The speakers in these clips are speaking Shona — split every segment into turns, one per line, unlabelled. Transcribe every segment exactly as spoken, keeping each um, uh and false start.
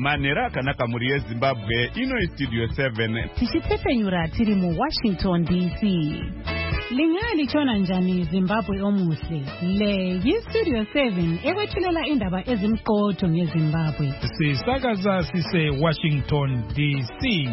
manhero akanaka muri yezimbabwe. Ino studio seven
tichitepenyura tiri mu Washington D C. Lingali chona njani Zimbabwe omuhle. Le yi studio seven ekwethulela indaba ezimqotho ngeZimbabwe.
Sisakaza sise Washington D C.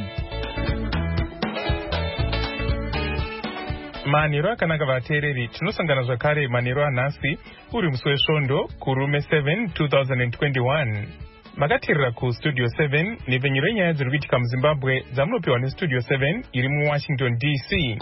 Manhero akanaka vateereri, tinosangana zvakare manhero anhasi uri musi wesvondo kurume seven two thousand twenty-one. Makateerera ku studio seven nepfenyuro yenyaya dziri kuitika muZimbabwe dzamunopiwa nestudio seven iri muWashington D C.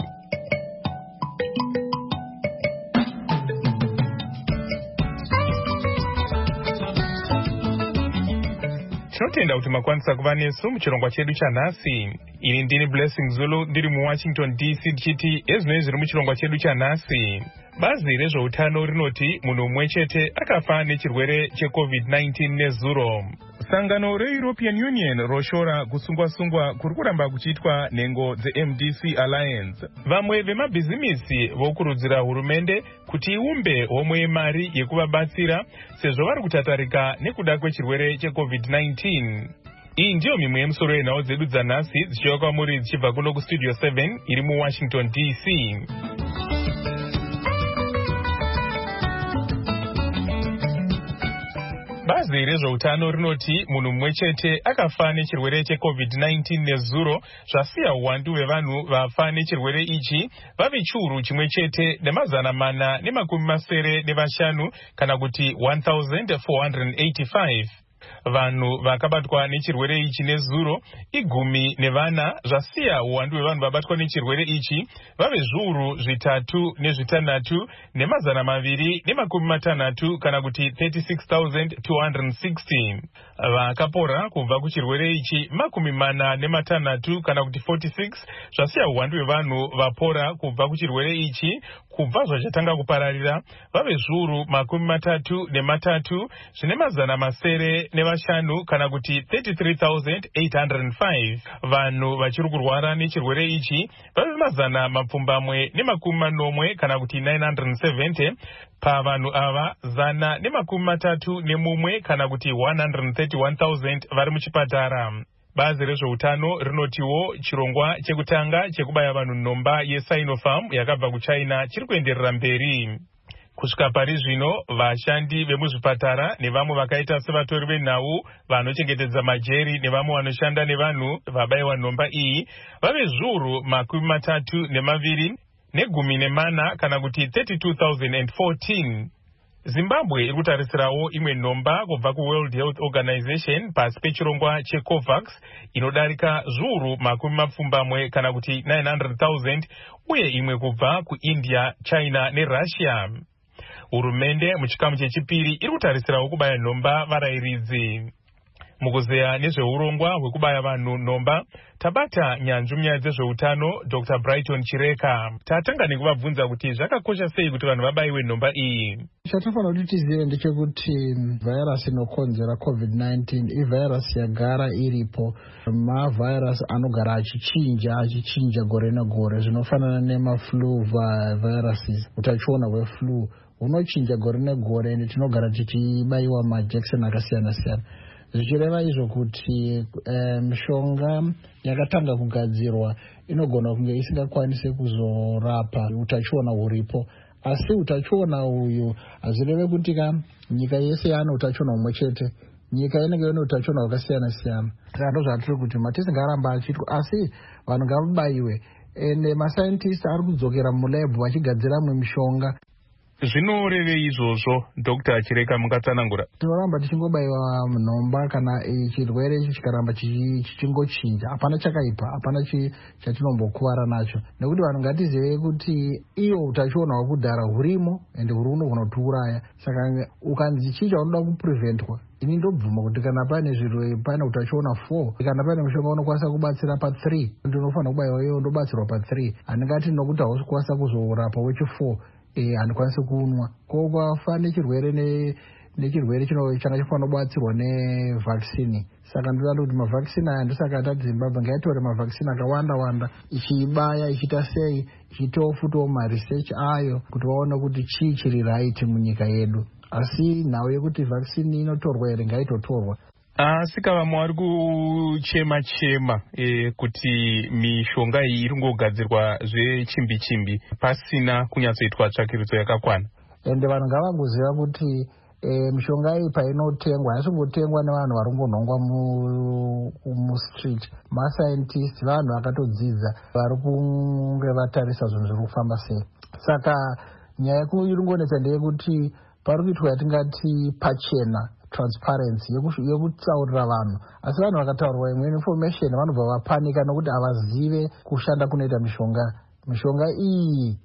Tinotenda kuti makwanisa kuva nesu muchirongwa chedu chanhasi. Ini ndini Blessing Zulu ndiri muWashington D C tichiti ezvinoi zviri muchirongwa chedu chanhasi. Bazi rezveutano rinoti munhu umwe chete akafa nechirwere checovid nineteen nezuro. Sangano reEuropean Union roshora kusungwa-sungwa kuri kuramba kuchiitwa nhengo dzeM D C Alliance. Vamwe vemabhizimisi vokurudzira hurumende kuti iumbe homwe yemari yekuvabatsira sezvo vari kutatarika nekuda kwechirwere checovid nineteen. Iyi ndiyo mimwe yemusoro yenhau dzedu dzanhasi dzichiuya kwamuri dzichibva kuno kustudio seven iri muWashington D C. Bazi rezveutano rinoti munhu mumwe chete akafa nechirwere checovid nineteen nezuro, zvasiya uwandu hwevanhu vafa nechirwere ichi vave chiuru chimwe chete nemazana mana nemakumi masere nevashanu kana kuti one thousand four hundred eighty-five. Vanhu vakabatwa nechirwere ichi nezuro igumi nevana, zvasiya uwandu hwevanhu vabatwa nechirwere ichi vave zviuru zvitatu nezvitanhatu nemazana maviri nemakumi matanhatu kana kuti thirty-six thousand two hundred sixty. Vakapora kubva kuchirwere ichi makumi mana nematanhatu kana kuti forty-six, zvasiya uwandu hwevanhu vapora kubva kuchirwere ichi kubva zvachatanga kupararira vave zviuru makumi matatu nematatu zvine mazana masere nevashanu kana kuti thirty-three thousand eight hundred five. Vanhu vachiri kurwara nechirwere ichi vave mazana mapfumbamwe nemakumi manomwe kana kuti nine hundred seventy. Pavanhu ava zana nemakumi matatu nemumwe kana kuti one hundred thirty-one thousand vari muchipatara. Bazi rezveutano rinotiwo chirongwa chekutanga chekubaya vanhu nhomba yeSinopharm yakabva kuChina chiri kuenderera mberi. Kusvika pari zvino vashandi vemuzvipatara nevamwe vakaita sevatori venhau vanochengetedza majeri nevamwe vanoshanda nevanhu vabayiwa nhomba iyi vave zviuru makumi matatu nemaviri negumi nemana kana kuti thirty-two thousand fourteen. Zimbabwe iri kutarisirawo imwe nhomba kubva kuWorld Health Organization pasi pechirongwa cheCOVAX inodarika zviuru makumi mapfumbamwe kana kuti nine hundred thousand uye imwe kubva kuIndia, China neRussia. Hurumende muchikamu chechipiri iri kutarisirawo kubaya nhomba varayiridzi. Mukuzeya nezveurongwa hwekubaya vanhu nhomba tabata nyanzvi munyaya dzezveutano Doctor Brighton Chireka. Tatanga nekuvabvunza kuti zvakakosha sei kuti vanhu vabayiwe nhomba iyi.
Chatofanira kuti tizive ndechekuti virus inokonzera covid nineteen ivirus yagara iripo. Mavhairasi anogara achichinja achichinja gore negore zvinofanana nemaflu viruses. Utachiona hweflu hunochinja gore negore ende tinogara tichibayiwa majekiseni akasiyana siyana. Zvichireva izvo kuti mishonga yakatanga kugadzirwa inogona kunge isingakwanisi kuzorapa utachiona huripo. Asi utachiona uyu hazvireve kuti ka nyika yese yana utachiona umwe chete. Nyika inenge ine utachiona hwakasiyana siyana. Saka ndozvatiri kuti matisingaramba achiitwa asi vanhu ngavabayiwe. Ende mascientists ari kudzokera mulab vachigadzira mwe mishonga.
Zvinoreve izvozvo Doctor Chireka mukatsanangura?
Tinoramba tichingobayiwa nhomba kana chirwere chikaramba chichingochinja. Hapana chakaipa, hapana chatinombokuwara nacho. Nekuti vanhu ngatizive kuti iyo utachiona hwekudhara hurimo ende huri unogona kutiuraya. Saka ukanzi chinja unoda kupreventwa. Ini ndobvuma kuti kana pane zvirwere pane utachiona four, kana pane mishonga unokwanisa kubatsira pa three, ndinofanira kubayiwa iyo ndobatsirwa pa three. Handingati nokuti hausi kukwanisa kuzorapa wechi four. Eh andikwanisi kunwa. Ko kwafa nechirwere ne nechirwere chino changa chifanira kubatsirwa nevaccine. Saka ndinoda kuti mavaccine aya ndosaka tati Zimbabwe ngaitore mavaccine akawanda wanda ichibaya ichita sei ichitofuta ma research ayo kuti vaone kuti chii chiri right munyika yedu. Asi nawe yekuti vaccine inotorwa ere ngaitotorwa.
asi kavamwe vari kuchema chema e, kuti mishonga iyi iri kungogadzirwa zvechimbi chimbi pasina kunyatsoitwa tsvakirudzo yakakwana.
Ende vanhu ngavangoziva kuti e, mishonga iyi painotengwa haisingotengwa nevanhu vari kungonhongwa mustreet. Mascientist vanhu vakatodzidza vari kunge vatarisa zvinhu zviri kufamba sei. Saka nyaya irikungonetsa ndeyekuti pari kuitwa yatingati pachena, transparency, yekutsaurira vanhu. Asi vanhu vakataurirwa imwe information vanobva vapanika nokuti havazive kushanda kunoita mishonga. Mishonga iyi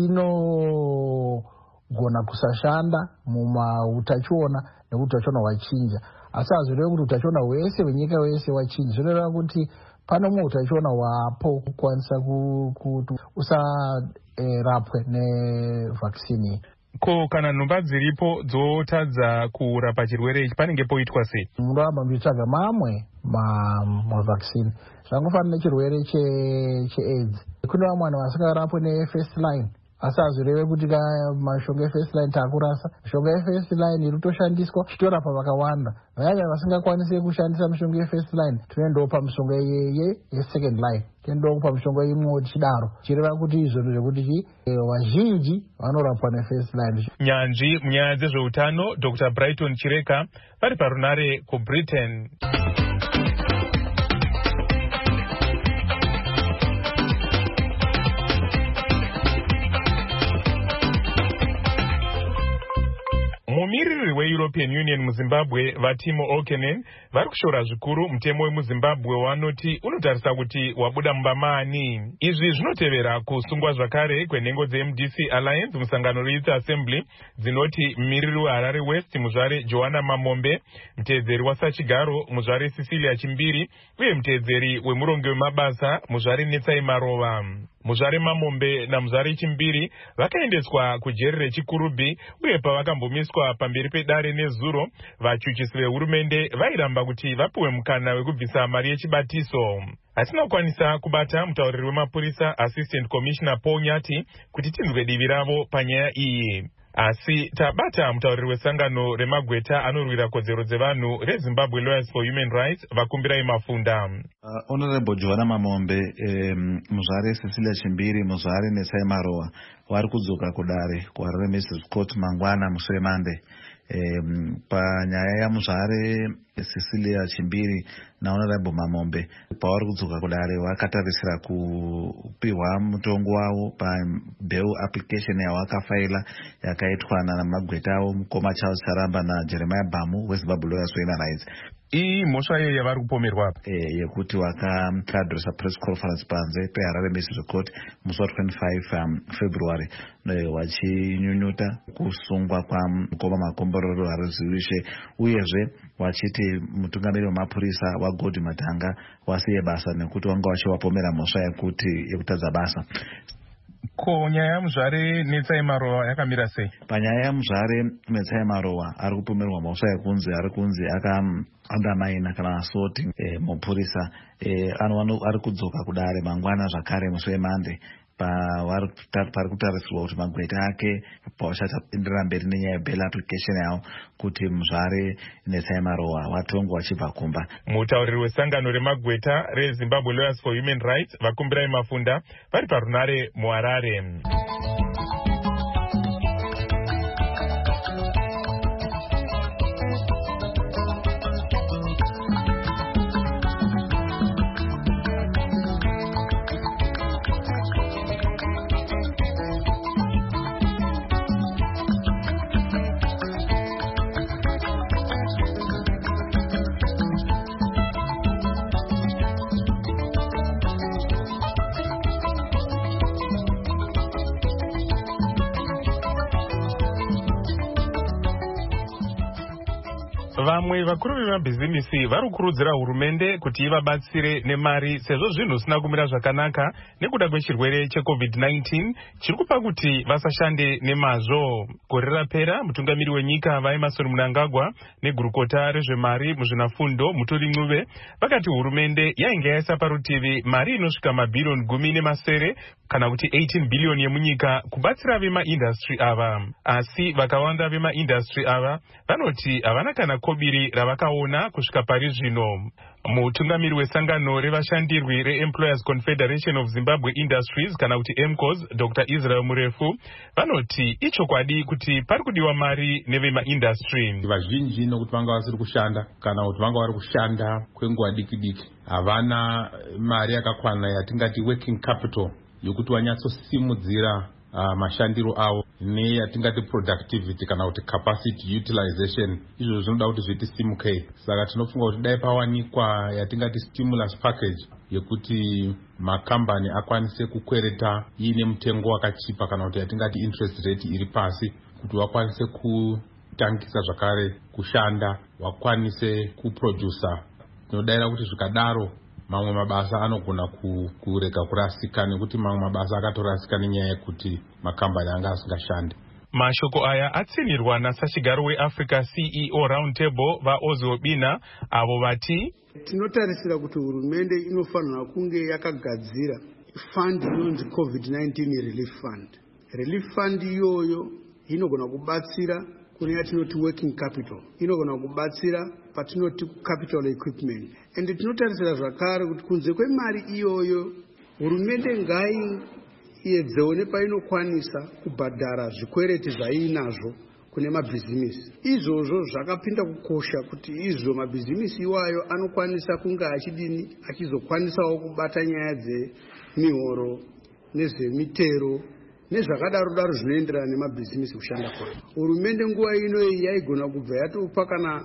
inogona kusashanda mumautachiona nekuti utachiona hwachinja. Asi hazvirevi kuti utachiona hwese hwenyika wese wachinja. Zvinoreva kuti pane mumwe utachiona hwapo kukwanisa kuti usarapwe nevhakisini.
Ko kana nhomba dziripo dzotadza kurapa chirwere ichi panenge poitwa sei?
Munoramba muchitsvaga mamwe mavhakisini. Zvangofanana nechirwere cheAIDS. Kune vamwe vanhu vasingarapwe nefirst line. Asi hazvireve kuti mashonga efirst line taakurasa. Mishonga yefirst line iri kutoshandiswa chitorapa vakawanda. Vaya vasingakwanisi kushandisa mishonga yefirst line tinoendawo mishonga yesecond line. Tinoendawo mishonga imwe tichidaro. Chireva kuti izvozvo zvekuti vazhinji vanorapwa nefirst line.
Nyanzvi munyaya dzezveutano Doctor Brighton Chireka vari parunare kuBritain. Mumiriri weEuropean Union muZimbabwe vaTimo Okenen vari kushora zvikuru mutemo wemuZimbabwe wanoti unotarisa kuti wabuda mubamani. Izvi zvinotevera kusungwa zvakare kwenhengo dzeM D C Alliance musangano reYouth Assembly dzinoti mumiriri weHarare West muzvare Joanna Mamombe, mutevedzeri waSachigaro muzvare Cecilia Chimbiri uye mutevedzeri wemurongi wemabasa muzvare Netsai Marova. Muzvare Mamombe namuzvare Chimbiri vakaendeswa kujeri reChikurubi uye pavakambomiswa pamberi pedare nezuro vachuchisi vehurumende vairamba kuti vapiwe mukana wekubvisa mari yechibatiso. Hatina kukwanisa kubata mutauriri wemapurisa Assistant Commissioner Paul Nyati kuti tinzwe divi ravo panyaya iyi. Asi tabata mutauriri wesangano remagweta anorwira kodzero dzevanhu reZimbabwe Lawyers for Human Rights Vakumbirai Mafunda.
Uh, Honorable Joanna Mamombe, um, muzvare Cecilia Chimbiri, muzvare Netsai Marova vari kudzoka kudare kuHarare Magistrates Court mangwana mushure Monday. Um, panyaya yamuzvare Cecilia Chimbiri naHonorable Mamombe pavari kudzoka kudare vakatarisira kupiwa mutongo wavo pabail application yavakafaila yakaitwa namagweta avo Mukoma Charles Charamba naJeremiah Bamu weZimbabwe Lawyers for Human Rights.
Iyi mhosva iyo yavari kupomerwa apa
eh yekuti vakadresa press conference panze peHarare Magistrates Court musi wa twenty-five February vachinyunyuta kusungwa kwaMukoma Makombororo Haruziwishe uyezve vachiti mutungamiri wemapurisa waGodhwi Matanga wasiye basa nekuti wanga vachivapomera mhosva yekuti yekutadza basa.
Ko nyaya yamuzvare Netsai Marova yakamira sei?
Panyaya yamuzvare Netsai Marova ari kupomerwa mhosva yekunzi ari kunzi aka undermine kana assaulting eh, mupurisa eh, ari kudzoka kudare mangwana zvakare musi weMonday pari kutarisirwa kuti magweta ake pavachataenderera mberi nenyaya yebail application yavo kuti muzvare Netsai Marova watongwa wachibva kumba.
Mutauriri wesangano remagweta reZimbabwe Lawyers for Human Rights Vakumbirai Mafunda vari parunare muHarare. Vamwe vakuru vemabhizimisi vari kukurudzira hurumende kuti ivabatsire nemari sezvo zvinhu zvisina kumira zvakanaka nekuda kwechirwere cheCovid nineteen chiri kupa kuti vasashande nemazvo. Gore rapera mutungamiri wenyika vaEmmerson Mnangagwa negurukota rezvemari muzvinafundo Muturi Ncube vakati hurumende yainge yaisa parutivi mari inosvika mabhirioni gumi nemasere kana kuti eighteen billion yemunyika kubatsira vemaindastry ava. Asi vakawanda vemaindastry ava vanoti havana kana kopi biri ravakaona kusvika pari zvino. Mutungamiri wesangano revashandirwi reEmployers Confederation of Zimbabwe Industries kana kuti E M C O S, Doctor Israel Murefu, vanoti ichokwadi kuti pari kudiwa mari nevemaindustry.
Vazhinji nokuti vanga vasiri kushanda kana kuti vanga vari kushanda kwenguva diki diki havana mari yakakwana yatingati working capital yokuti vanyatsosimudzira Uh, mashandiro avo neyatingati productivity kana kuti capacity utilization. Izvo zvinoda kuti zviti simukei. Saka tinofunga kuti dai pawanikwa yatingati stimulus package yekuti makambani akwanise kukwereta ine mutengo wakachipa kana kuti yatingati interest rate iri pasi kuti wakwanise kutangisa zvakare kushanda, wakwanise kuproducer. Tinodaira kuti zvikadaro mamwe mabasa anogona kureka kurasika nekuti mamwe mabasa akatorasika nenyaya yekuti makambani anga asingashande.
Mashoko aya atsinirwa nasachigaro weAfrica C E O Roundtable vaOzio Bina avo vati
tinotarisira kuti hurumende inofanira kunge yakagadzira fund inonzi COVID nineteen Relief Fund. Relief Fund iyoyo inogona kubatsira kune yatinoti working capital, inogona kubatsira patinoti capital equipment. And tinotarisira zvakare kuti kunze kwemari iyoyo hurumende ngai iedzewo nepainokwanisa kubhadhara zvikwereti zvainazvo kune mabhizinisi. Izvozvo zvakapinda kukosha kuti izvo mabhizinisi iwayo anokwanisa kunga achidini achizokwanisawo kubata nyaya dzemihoro nezvemitero nezvakadaro daro zvinoenderana nemabhizinisi kushanda kwayo. Hurumende nguva ino yaigona kubva yatopa kana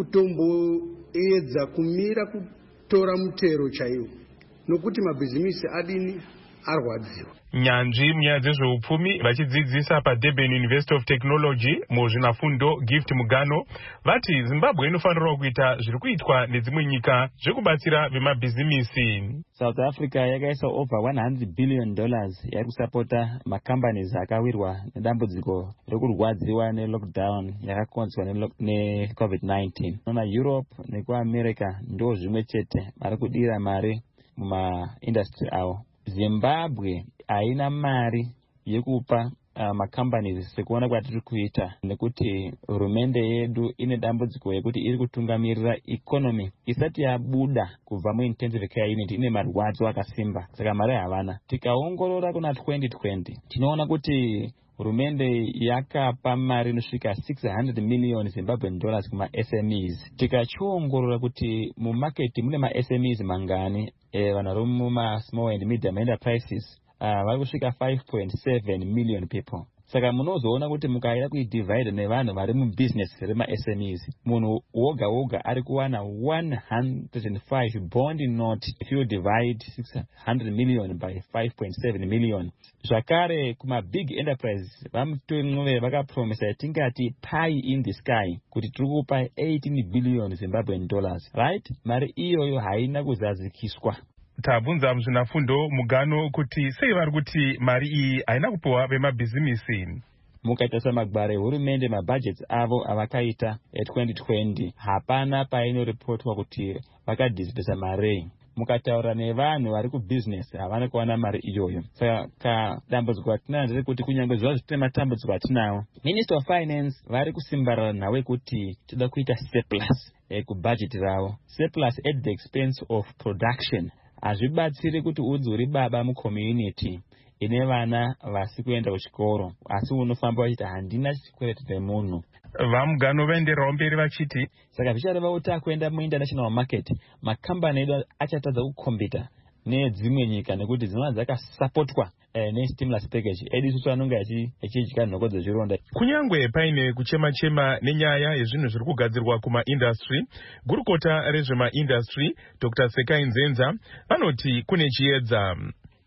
kutomboedza kumira kutora mutero chaiwo nokuti mabhizinisi adini arwadziwa.
Nyanzvi munyaya dzezveupfumi vachidzidzisa paDurban University of Technology muzvinafundo Gift Mugano vati Zimbabwe inofanirwa kuita zviri kuitwa nedzimwe nyika zvekubatsira vemabhizimisi.
South Africa yakaisa over one hundred billion dollars yari kusapota macompanies akawirwa nedambudziko rekurwadziwa nelockdown yakakonzerwa neCovid nineteen. Nona Europe nekuAmerica ndo zvimwe chete vari kudira mari mumaindustry avo. Zimbabwe haina mari yekupa uh, macompanies sekuona kwatiri kuita nekuti hurumende yedu ine dambudziko yekuti iri kutungamirira economy isati yabuda kubva muintensive care unit, ine marwadzo akasimba saka mari havana. Tikaongorora kuna twenty twenty tinoona kuti hurumende yakapa mari inosvika six hundred million Zimbabwean dollars kuma S M Es. Tikachiongorora kuti mumarket mune ma S M Es mangani eh, vanhu vari muma small and medium enterprises uh, vari kusvika five point seven million people. Saka munozoona kuti mukaida kuidivide nevanhu vari mubusiness rema S M Es, munhu woga woga ari kuwana one hundred five bond note if you divide six hundred million by five point seven million. Zvakare kuma big enterprise vamutonwe vakapromisa yatingati pie in the sky kuti tiri kupa eighteen billion Zimbabwean dollars, right? Mari iyoyo haina kuzadzikiswa.
Tabvunza muzvinafundo Mugano kuti sei vari kuti mari iyi haina kupiwa vemabhizimisi.
Mukaita samagwara ehurumende mabudgets avo avakaita twenty twenty hapana painorepotwa kuti vakadhizibhesa mari. Mukataura nevanhu vari kubusiness havana kuwana mari iyoyo. Saka dambudziko atinayo nderekuti kunyange zvazvo tine matambudziko atinawo, Minister of Finance vari kusimbarara nawe kuti toda kuita surplus eh, kubudget ravo. Surplus at the expense of production hazvibatsiri kuti udzi uri baba mucommunity ine vana vasi kuenda kuchikoro asi unofamba wachiti handina chikwereti nemunhu.
Vamugano vaendererawo mberi vachiti
saka zvichareva kuti akuenda muinternational market makambani edu achatadza kukombita nedzimwe nyika nekuti dzinova dzakasapotwa eh, nestimulus package edu isusu anonga achidya nhoko dzezvironda.
Kunyangwe paine kuchema-chema nenyaya yezvinhu zviri kugadzirwa kumaindustry, gurukota rezvemaindustry Doctor Sekai Nzenza vanoti kune chiedza.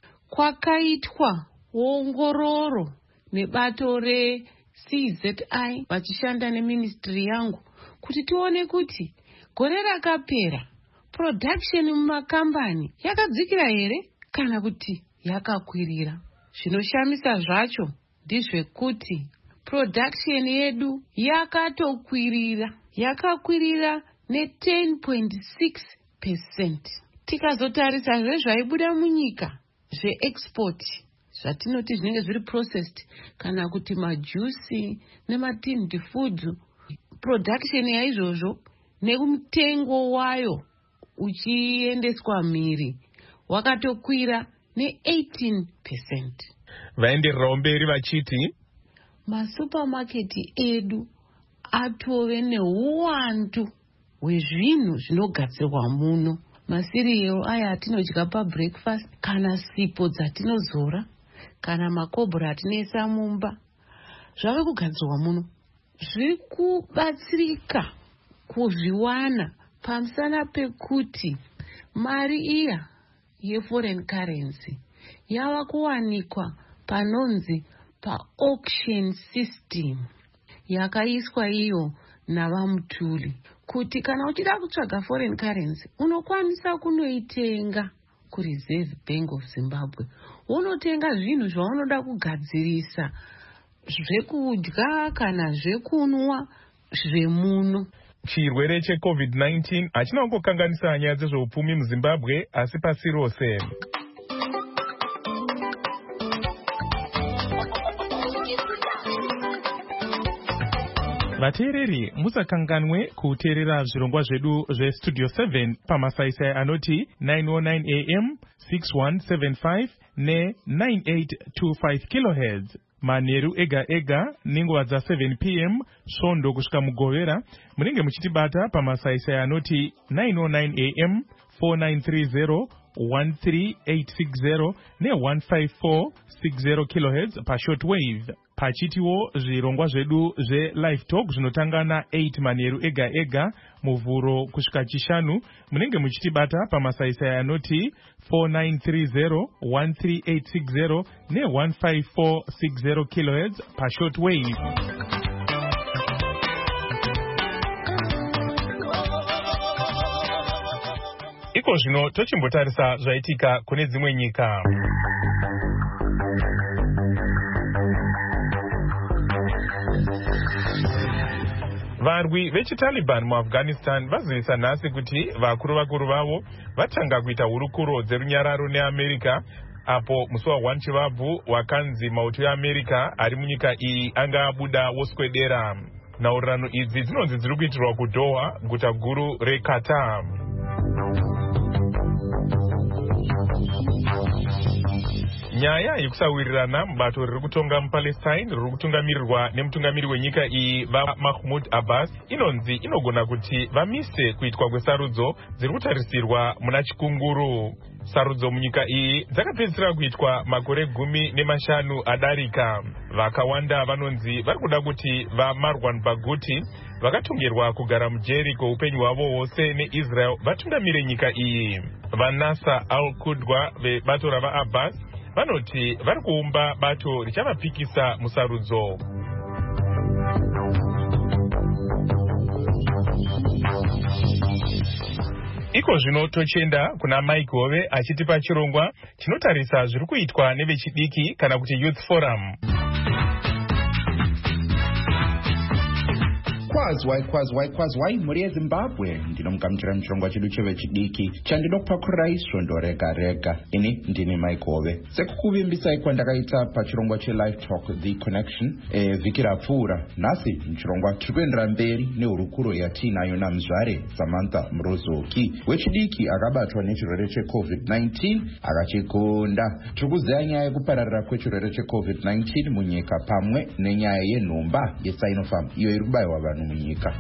Kwakaitwa ongororo nebato re-C Z I vachishanda neministry yangu kuti tione kuti gore rakapera production mumakambani yakadzikira here kana kuti yakakwirira. Zvinoshamisa zvacho ndezvekuti production yedu yakatokwirira, yakakwirira ne ten point six percent. Tikazotarisa zvezvaibuda munyika zveexport zvatinoti zvinenge zviri processed kana kuti majusi nematinned food, production yaizvozvo nemutengo wayo uchiendeswa mhiri wakatokwira ne-eighteen percent.
Vaendererawo mberi vachiti
masupamaketi edu atove neuwandu hwezvinhu zvinogadzirwa muno. Masiriyo aya atinodya pabreakfast, kana sipo dzatinozora, kana makobhora atinoisa mumba, zvave kugadzirwa muno. Zviri kubatsirika kuzviwana pamusana pekuti mari iya yeforeign currency yava kuwanikwa panonzi pa-auction system yakaiswa iyo navamutuli, kuti kana uchida kutsvaga foreign currency unokwanisa kunoitenga kureserve bank of Zimbabwe. Unotenga zvinhu zvaunoda kugadzirisa, zvekudya kana zvekunwa zvemuno.
Chirwere checovid nineteen hachina kungokanganisa nyaya dzezveupfumi muZimbabwe asi pasi rose. Vateereri, musakanganwe kuteerera zvirongwa zvedu zvestudio seven pamasaisai anoti nine oh nine a m, six one seven five ne nine eight two five kilohertz. Manheru ega ega nenguva dza seven p m svondo kusvika mugovera munenge muchitibata pamasaisai anoti nine oh nine a m, four nine three zero, one three eight six zero ne one five four six zero kilohertz pashortwave. Pachitiwo zvirongwa zvedu zve-live talk zvinotanga na eight manheru ega ega muvhuro kusvika chishanu munenge muchitibata pamasaisai anoti four nine three zero, one three eight six zero ne one five four six zero kilohertz pashortwave. Iko zvino tochimbotarisa zvaitika kune dzimwe nyika. Varwi vechiTaliban muAfghanistan vazivisa nhasi kuti vakuru vakuru vavo vatanga kuita hurukuro dzerunyararo neAmerica, apo musi wa Chivabvu wakanzi mauto eAmerica ari munyika iyi anga abuda woswedera. Nhaurirano idzi dzinonzi dziri kuitirwa kuDoha, guta guru reQatar. Nyaya yekusawirirana mubato riri kutonga muPalestine riri kutungamirirwa nemutungamiri wenyika iyi vaMahmoud Abbas inonzi inogona kuti vamise kuitwa kwesarudzo dziri kutarisirwa muna chikunguru. Sarudzo munyika iyi dzakapedzisira kuitwa makore gumi nemashanu adarika. Vakawanda vanonzi vari kuda kuti vaMarwan Barghouti vakatongerwa kugara mujeri kweupenyu hwavo hwose neIsrael vatungamire nyika iyi. VaNasser al-Qudwa vebato ravaAbbas vanoti vari kuumba bato richavapikisa musarudzo. Iko zvino tochenda kuna Mike Hove achitipa chirongwa chinotarisa zviri kuitwa nevechidiki kana kuti Youth Forum.
Kwazwai kwazwai kwazwai muri yeZimbabwe, ndinomugamuchira muchirongwa chedu chevechidiki chandinopakurai svondo rega rega. Ini ndini Mike Hove. Sekukuvimbisai kwandakaita pachirongwa chelive talk The Connection e, vhiki rapfuura, nhasi muchirongwa tiri kuendera mberi nehurukuro yatiinayo naMuzvare Samantha Murozoki wechidiki akabatwa nechirwere checovid nineteen akachigonda. Tiri kuziva nyaya yekupararira kwechirwere checovid nineteen munyika pamwe nenyaya yenhomba yeSinopharm iyo iri kubayiwa vanhu munyika.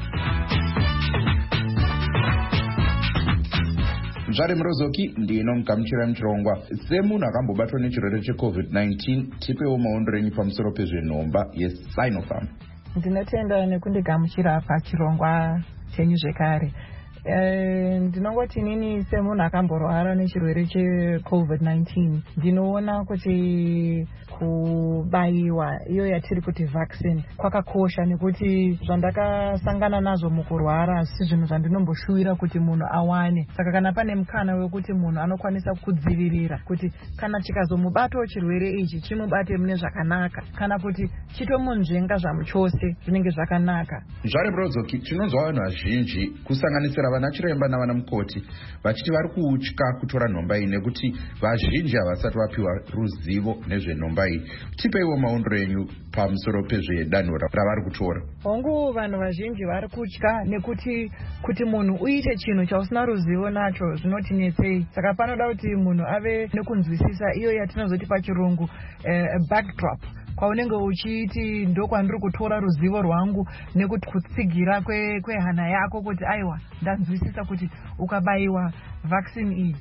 Muzvare Murozoki ndinomugamuchira muchirongwa. Semunhu akambobatwa nechirwere checovid nineteen, tipewo maondo renyu pamusoro pezvenhomba yeSinopharm.
Ndinotenda nekundigamuchira pachirongwa chenyu zvekare. Uh, ndinongoti nini semunhu akamborwara nechirwere checovid nineteen ndinoona kuti kubayiwa iyo yatiri kuti vaccine kwakakosha, nekuti zvandakasangana nazvo mukurwara asi zvinhu zvandinomboshuwira kuti munhu awane. Saka kana pane mukana wekuti munhu anokwanisa kudzivirira kuti kana chikazomubatawo chirwere ichi chimubate mune zvakanaka, kana kuti chitomunzvenga zvamuchose zvinenge zvakanaka.
Zvare Murozoki, tinonzwa vanhu vazhinji kusanganisira vana chiremba navana mukoti vachiti vari kutya kutora nhomba iyi nekuti vazhinji havasati vapiwa ruzivo nezvenhomba iyi. iyi. Tipeiwo maondro enyu pamusoro pezvedanho ravari kutora.
Hongu vanhu vazhinji vari kutya nekuti kuti munhu uite chinhu chausina ruzivo nacho zvinotinetsei. Saka panoda kuti munhu ave nekunzwisisa iyo yatinozoti pachirungu uh, backdrop. Kwaunenge uchiti ndokwandiri kutora ruzivo rwangu nekutsigira kwehana kwe yako kuti aiwa ndanzwisisa kuti ukabayiwa vaccine iyi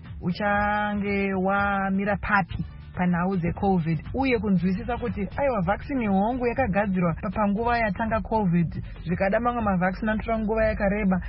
uchange wamira papi panhau dzecovid, uye kunzwisisa kuti aiwa vaccine hongu yakagadzirwa panguva yatanga covid, zvikada mamwe mavaccine anotora nguva yakareba,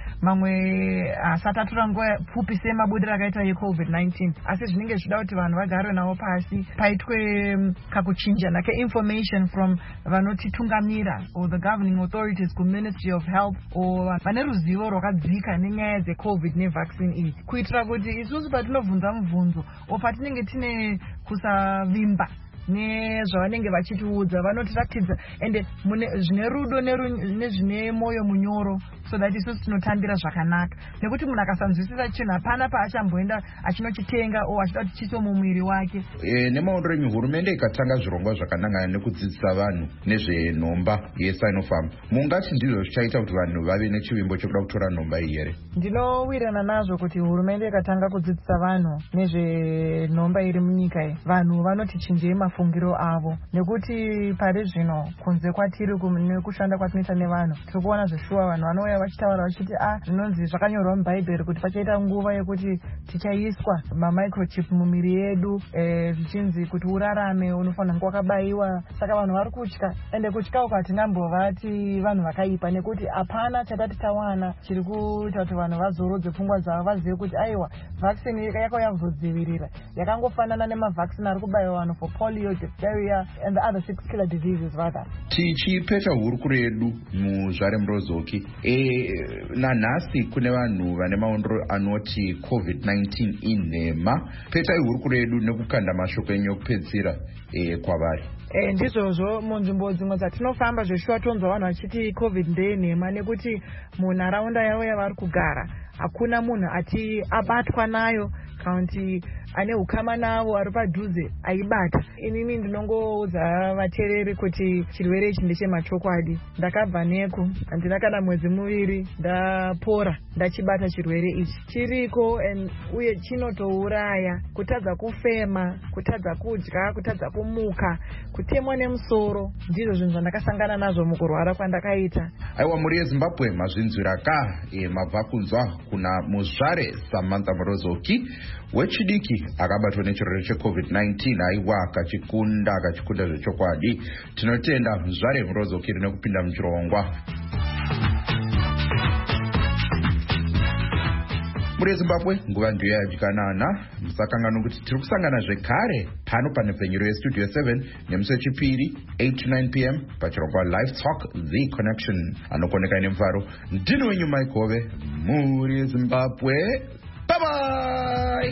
mamwe asati atora nguva pfupi semabudiro akaita yecovid nineteen. Asi zvinenge zvida kuti vanhu vagare nawo pasi paitwe kakuchinjana keinformation from vanotitungamira or the governing authorities kuministry of health or vane ruzivo rwakadzika nenyaya dzecovid nevaccine iyi, kuitira kuti isusu patinovhunza mubvunzo o patinenge tine kusavimba nezvavanenge vachitiudza vanotiratidza ende zvine rudo nezvine moyo munyoro, so that isusu tinotambira zvakanaka. Nekuti munhu akasanzwisisa chinhu hapana paachamboenda achinochitenga o achida kuti chiso mumwiri wake.
E, nemaondro enyu hurumende ikatanga zvirongwa zvakanangana nekudzidzisa vanhu nezvenhomba yeSinopharm, mungati ndizvo zvichaita kuti vanhu vave nechivimbo chekuda kutora nhomba iyi here?
Ndinowirirana nazvo kuti hurumende ikatanga kudzidzisa vanhu nezvenhomba iri munyika iyi, vanhu vanotichinjei mafungiro avo. Nekuti pari zvino kunze kwatiri nekushanda kwatinoita nevanhu tiri kuona zveshuwa vanhu vanouya vachitaura vachiti ah zvinonzi zvakanyorwa mubhaibheri kuti pachaita nguva yekuti tichaiswa mamicrochip mumiri yedu, zvichinzi kuti urarame unofanira kunge wakabayiwa. Saka vanhu vari kutya, ende kutya uku hatingambovati vanhu vakaipa, nekuti hapana chatati tawana chiri kuita kuti vanhu vazorodze pfungwa dzavo vazive kuti aiwa vaccine yakauya kuzodzivirira, yakangofanana nemavaccine ari kubayiwa vanhu for polio, diphtheria and the other six killer diseases rather.
Tichipeta hurukuro yedu muZvare Murozoki, e, nanhasi kune vanhu vane maondro anoti covid nineteen inhema. Petai hurukuro yedu nekukanda mashoko enyu okupedzisira e, kwavari.
E, ndizvozvo munzvimbo dzimwe dzatinofamba zveshuwa tonzwa vanhu vachiti covid ndenhema, nekuti munharaunda yavo yavari kugara hakuna munhu ati abatwa nayo kana kuti ane ukama navo ari padhuze aibata. Inini ndinongoudza vateereri kuti chirwere ichi ndechemachokwadi. Ndakabva neko, handina kana mwedzi muviri ndapora ndachibata chirwere ichi. Chiriko uye chinotouraya, kutadza kufema, kutadza kudya, kutadza kumuka, kutemwa nemusoro, ndizvo zvinhu zvandakasangana nazvo mukurwara kwandakaita.
Aiwa, muri yeZimbabwe mazvinzwira ka e, mabva kunzwa kuna muZvare Samantha Murozoki wechidiki akabatwa nechirwere checovid nineteen, aiwa akachikunda akachikunda zvechokwadi. Tinotenda muZvare Murozoki nekupinda muchirongwa. Muri Zimbabwe nguva ndiyo yadyikanana. Musakangana kuti tiri kusangana zvekare pano panepfenyuro yestudio seven nemusi wechipiri eight to nine p m pachirongwa Live Talk The Connection. Anokoneka nemufaro ndini wenyu Mike Hove muri Zimbabwe. Bye bye.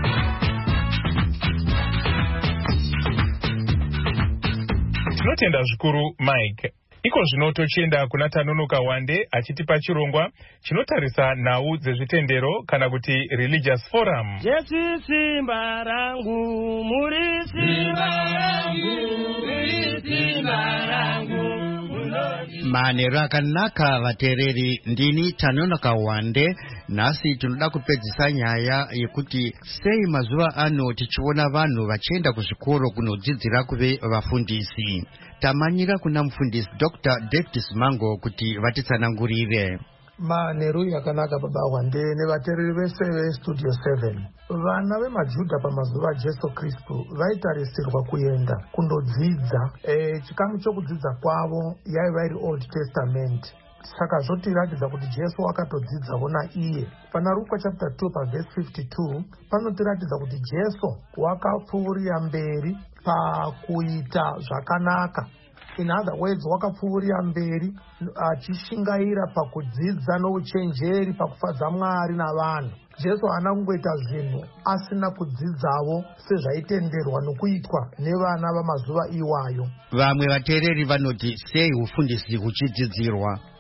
Tinotenda zvikuru Mike. Iko zvino tochienda kuna Tanonoka Wande achitipa chirongwa chinotarisa nhau dzezvitendero kana kuti religious forum.
Jesu simba rangu, muri simba rangu, muri simba rangu.
Manero akanaka vateereri, ndini Tanonoka Wande. Nhasi tinoda kupedzisa nyaya yekuti sei mazuva ano tichiona vanhu vachienda kuzvikoro kunodzidzira kuve vafundisi. Tamanyira kuna mufundisi Doctor David Simango kuti vatitsanangurire.
Manheru yakanaka baba Wande nevateereri vese vestudio seven. Vana vemaJudha pamazuva Jesu Kristu vaitarisirwa kuenda kundodzidza. E, chikamu chokudzidza kwavo yaiva iri Old Testament. Saka zvotiratidza kuti Jesu akatodzidzawo naiye. Pana Luka chapter two verse fifty-two panotiratidza kuti Jesu wakapfuurira mberi pakuita zvakanaka. In other words, wakapfuurira mberi achishingaira pakudzidza nouchenjeri pakufadza Mwari navanhu. Jesu haana kungoita zvinhu asina kudzidzawo sezvaitenderwa nokuitwa nevana vamazuva iwayo.
Vamwe vateereri vanoti sei ufundisi huchidzidzirwa?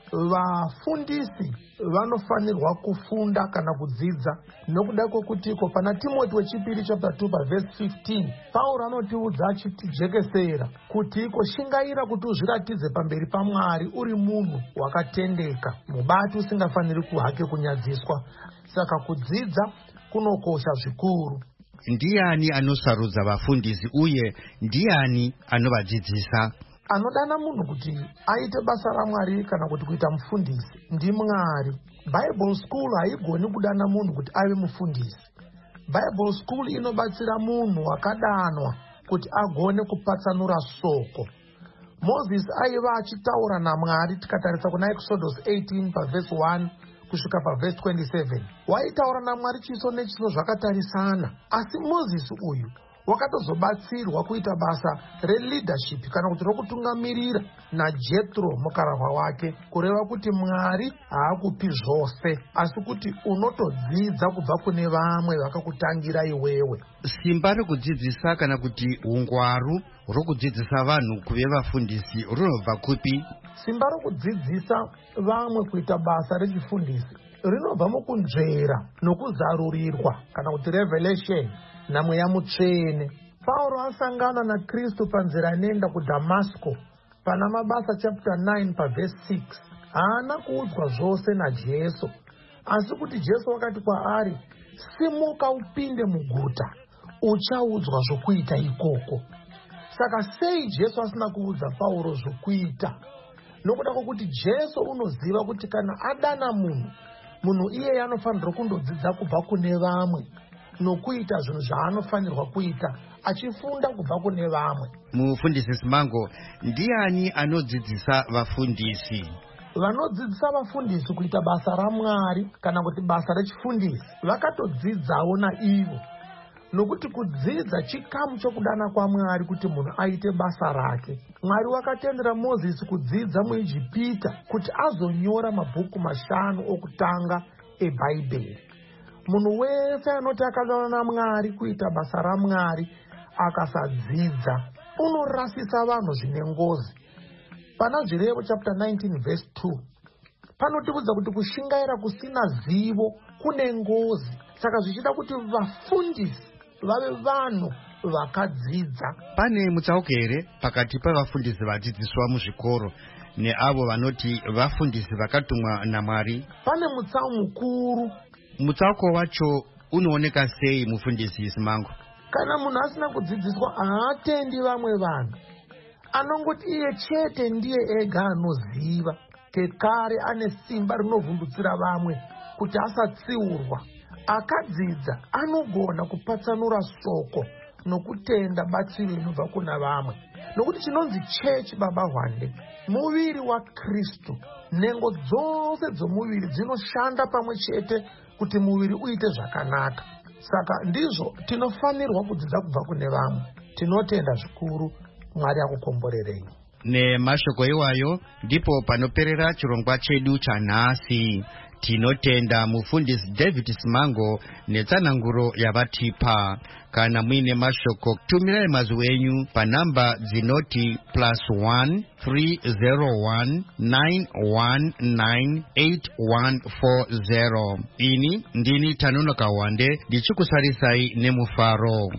vafundisi vanofanirwa kufunda kana kudzidza, nokuda kwekutiko pana Timoti wechipiri chapter two verse fifteen Pauro anotiudza achitijekesera kuti iko shingaira kuti uzviratidze pamberi paMwari uri munhu wakatendeka, mubati usingafaniri kuhake kunyadziswa. Saka kudzidza kunokosha zvikuru.
Ndiani anosarudza vafundisi uye ndiani anovadzidzisa?
Anodana munhu kuti aite basa raMwari kana kuti kuita mufundisi ndi Mwari. Bible school haigoni kudana munhu kuti ave mufundisi. Bible school inobatsira munhu wakadanwa kuti agone kupatsanura soko. Moses aiva achitaura naMwari, tikatarisa kuna Exodus eighteen verse one kusvika paverse twenty-seven. Waitaura naMwari chiso nechiso zvakatarisana. Asi Moses uyu wakatozobatsirwa kuita basa releadership kana kuti rokutungamirira naJethro mukarahwa wake, kureva kuti Mwari haakupi zvose, asi kuti unotodzidza kubva kune vamwe vakakutangira iwewe.
Simba rokudzidzisa kana kuti ungwaru rokudzidzisa vanhu kuve vafundisi rinobva kupi?
Simba rokudzidzisa vamwe kuita basa rechifundisi rinobva mukunzvera nokuzarurirwa kana kuti revelation namweya mutsvene. Pauro asangana na Kristu panzira inoenda kuDhamasco pana Mabasa chapter nine verse six. Haana kuudzwa zvose naJesu, asi kuti Jesu wakati kwaari, simuka upinde muguta, uchaudzwa zvokuita ikoko. Saka sei Jesu asina kuudza Pauro zvokuita? Nokuda kwokuti Jesu unoziva kuti kana adana munhu, munhu iye anofanirwa kundodzidza kubva kune vamwe nokuita zvinhu zvaanofanirwa kuita achifunda kubva kune vamwe.
Mufundisi Simango, ndiani anodzidzisa vafundisi?
Vanodzidzisa vafundisi kuita basa raMwari kana kuti basa rechifundisi vakatodzidzawo naivo, nokuti kudzidza chikamu chokudana kwaMwari kuti munhu aite basa rake. Mwari wakatendera Mozisi kudzidza muIjipita kuti azonyora mabhuku mashanu okutanga eBhaibheri. Munhu wese anoti akadana naMwari kuita basa raMwari akasadzidza unorasisa vanhu zvine ngozi. Pana Zvirevo chapter nineteen verse two panotiudza kuti kushingaira kusina zivo kune ngozi. Saka zvichida kuti vafundisi vave vanhu vakadzidza.
Pane mutsauko here pakati pavafundisi vadzidziswa muzvikoro neavo vanoti vafundisi vakatumwa naMwari?
Pane mutsauko mukuru.
Mutsauko wacho unooneka sei, mufundisi Simango?
Kana munhu asina kudzidziswa haatendi vamwe vanhu, anongoti iye chete ndiye ega anoziva, kekare ane simba rinovhundutsira vamwe kuti asatsiurwa. Akadzidza anogona kupatsanura soko nokutenda batsiro inobva kuna vamwe, nokuti chinonzi chechi baba hwande muviri waKristu. Nhengo dzose dzomuviri dzinoshanda pamwe chete kuti muviri uite zvakanaka. Saka ndizvo tinofanirwa kudzidza kubva kune vamwe. Tinotenda zvikuru. Mwari akukomborerei.
Nemashoko iwayo ndipo panoperera chirongwa chedu chanhasi. Tinotenda mufundisi David Simango netsananguro yavatipa. Kana muine mashoko, tumirai mazwi enyu panamba dzinoti plus one three zero one nine one nine eight one four zero. Ini ndini Tanonoka Wande ndichikusarisai nemufaro.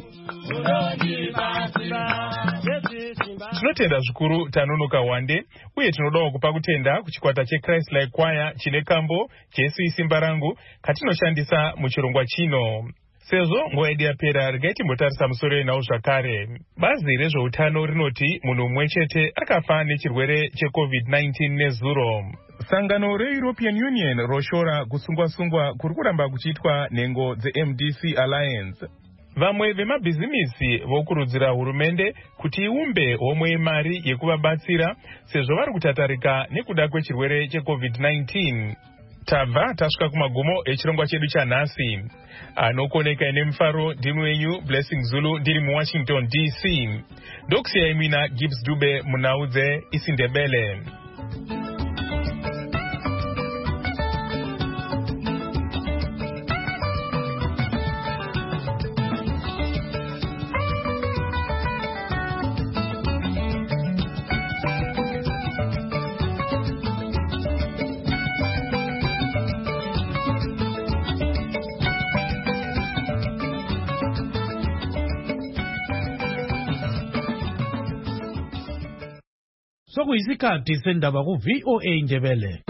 Tinotenda zvikuru Tanonoka Wande, uye tinodawo kupa kutenda kuchikwata cheChrist Like Choir chine kambo Jesu isimba rangu katinoshandisa muchirongwa chino. Sezvo nguva yedu yapera, regai timbotarisa musoro yenhau zvakare. Bazi rezveutano rinoti munhu mumwe chete akafa nechirwere checovid nineteen nezuro. Sangano reEuropean Union roshora kusungwa-sungwa kuri kuramba kuchiitwa nhengo dzeM D C Alliance. Vamwe vemabhizimisi vokurudzira hurumende kuti iumbe homwe yemari yekuvabatsira sezvo vari kutatarika nekuda kwechirwere checovid nineteen. Tabva tasvika kumagumo echirongwa chedu chanhasi. Anokoneka nemufaro ndimi wenyu Blessing Zulu ndiri muWashington D C. Ndokusiyai mina Gibbs Dube munaudze isiNdebele.
sokuyisikhathi sendaba ku V O A Ndebele.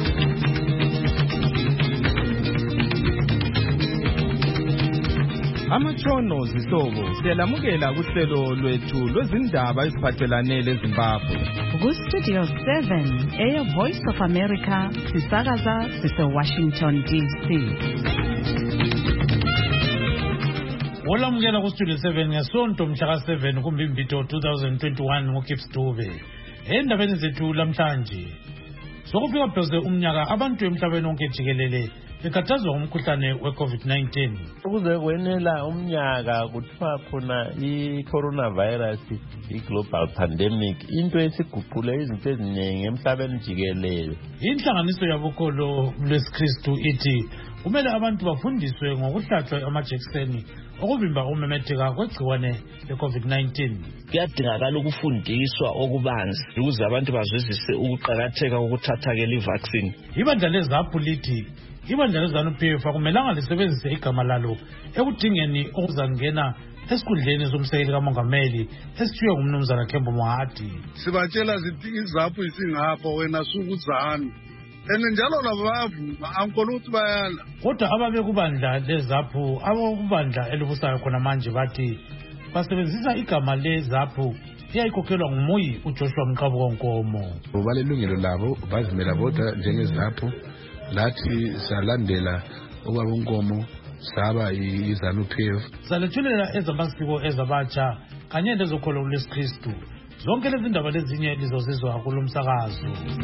Amatshono zihlobo siyalamukela kuhlelo lwethu lwezindaba eziphathelane leZimbabwe.
Ku Studio seven eya Voice of America sisakaza sise Washington D C.
Olamukela ku Studio seven ngesonto mhla seven kuMbimbithi twenty twenty-one ngoKips Dube. Endabeni zethu lamhlanje sokufika pheze umnyaka abantu emhlabeni wonke jikelele bekhathazwa ngumkhuhlane we-COVID nineteen.
Ukuze kwenela umnyaka kuthiwa khona i-coronavirus i-global pandemic into esiguqule izinto eziningi emhlabeni jikelele.
Inhlanganiso yabokholo lwesikristu ithi kumele abantu bafundiswe ngokuhlatshwa amajekiseni okuvimba umemetheka kwegciwane le-COVID nineteen.
Kuyadingakala ukufundiswa okubanzi ukuze abantu bazwisise ukuqakatheka kokuthatha-ke li-vaccine.
Ibandla leZAPU lithi ibandla leZANU-P F akumelanga lisebenzise igama lalo ekudingeni okuzangena esikhundleni somsekeli kamongameli esithiywe ngumnumzana Kembo Mohati.
Sibatshela zithi iZAPU isingapho wena sukuZANU. Ene njalo labo bayavuma ankolo ukuthi bayala.
Kodwa ababe kubandla leZAPU abakubandla elibusayo khona manje bathi basebenzisa igama leZAPU eyayikhokhelwa nguMoyi uJoshua Mqabuka Nkomo.
Balelungelo labo bazimela bodwa njengeZAPU lathi salandela ubaba uNkomo saba iZANU-P F.
Salethulela ezamasiko ezabatsha kanye lezokholo lwesikristu. Zonke lezi ndaba lezinye lizozizwa kulomsakazo.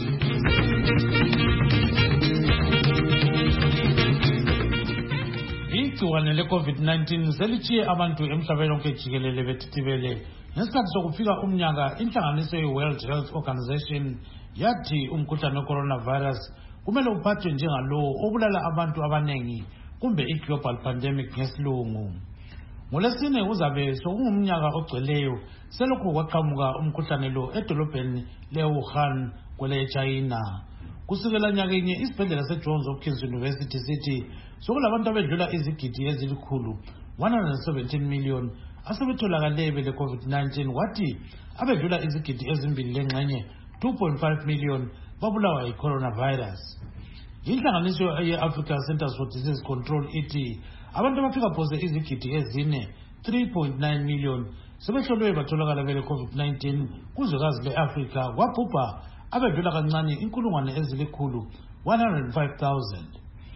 Igciwane le-COVID nineteen selitshiye abantu emhlabeni wonke jikelele bethithibele. Ngesikhathi sokufika umnyaka inhlanganiso ye-World Health Organization yathi umkhuhlane we-coronavirus kumele uphathwe njengalowo obulala abantu abanengi kumbe i-global pandemic ngesilungu. Ngolesine uzabe sokungumnyaka ogcweleyo selokhu kwaqhamuka umkhuhlane lo edolobheni le-Wuhan kwele China. Kusukela nyakenye isibhedlela se-Johns Hopkins University sithi sokulabantu abedlula izigidi ezilikhulu one hundred seventeen million asebetholakale bele-COVID nineteen kwathi abedlula izigidi ezimbili lengxenye two point five million babulawa yi-coronavirus. Inhlanganiso ye-Africa Centers for Disease Control ithi abantu abafika phose izigidi ezine three point nine million sebehlolwe batholakala bele-COVID nineteen kuzwekazi le-Afrika kwabhubha abedlula kancane inkulungwane ezilikhulu one hundred five thousand.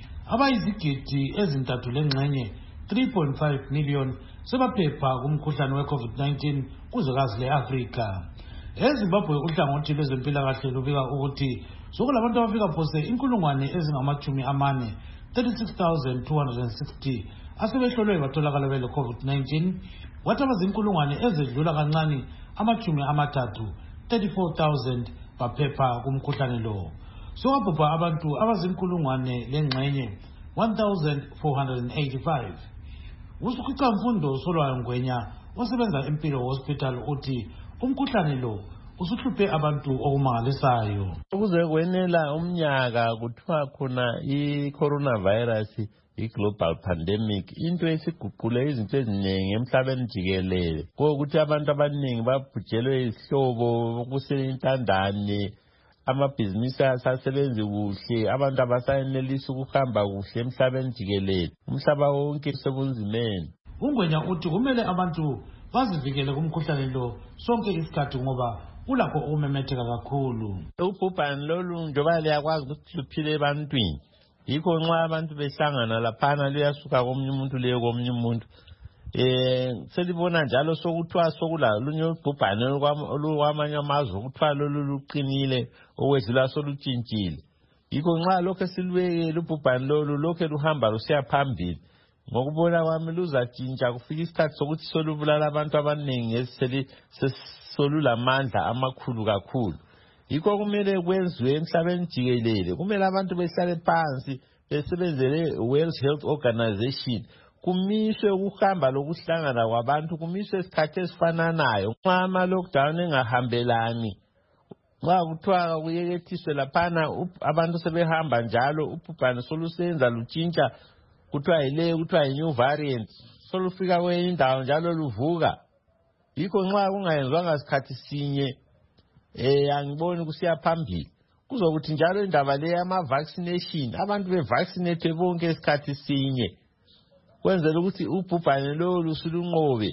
Abayizigidi ezintathu lengxenye three point five million sebaphepha kumkhuhlane we-COVID nineteen kuzwekazi le-Afrika. EZimbabwe uhlangothi lwezempilakahle lubika ukuthi sokulabantu abafika phose inkulungwane ezingamachumi amane thirty-six thousand two hundred sixty asebehlolwe batholakala bele-COVID nineteen kwathi abazinkulungwane ezedlula kancane amachumi amathathu thirty-four thousand baphepha kumkhuhlane lo. Sokwabhubha abantu abazinkulungwane lengxenye one thousand four hundred eighty-five. Usukhika mfundo Solwayo Ngwenya osebenza Impilo Hospital uthi umkhuhlane lo usuhluphe abantu okumangalisayo.
Ukuze kwenela umnyaka kuthiwa khona i-coronavirus i-global pandemic into esiguqule izinto eziningi emhlabeni jikelele kokuthi abantu abaningi babhujelwe isihlobo kusentandane amabhizinisi asasebenzi kuhle abantu abasayenelisa ukuhamba kuhle emhlabeni jikelele umhlaba wonke sebunzimeni.
Ungwenya uthi kumele abantu bazivikele kumkhuhlane lo sonke isikhathi ngoba ulakho ukumemetheka kakhulu.
Ubhubhane lolu njengoba liyakwazi ukuthi luphile ebantwini yikho nxa abantu behlangana laphana liyasuka komunye umuntu leyo komunye umuntu eh selibona njalo sokuthiwa sokulalunye ubhubhane olwamanye amazwe ukuthiwa lolu luqinile okwedlula solutshintshile yikho nxa lokho silibekele ubhubhane lolu lokho luhamba lusiya phambili ngokubona kwami luzatshintsha kufika isikhathi sokuthi solubulala abantu abaningi eseli solulamandla amakhulu kakhulu. Yikho kumele kwenziwe emhlabeni jikelele kumele abantu behlale phansi besebenzele World Health Organization kumiswe ukuhamba lokuhlangana kwabantu kumiswe isikhathi esifananayo nxa ama-lockdown engahambelani nxa kuthiwa kuyekethiswe laphana abantu sebehamba njalo ubhubhane solusenza lutshintsha kuthiwa yile kuthiwa yi-new variant solufika kwenye indawo njalo luvuka yikho nxa kungayenzwanga sikhathi sinye eh angiboni kusiya phambili. Kuzokuthi njalo indaba le yama vaccination abantu be vaccinate bonke esikhathi sinye. Kwenzela ukuthi ubhubhane lo lusulunqobe.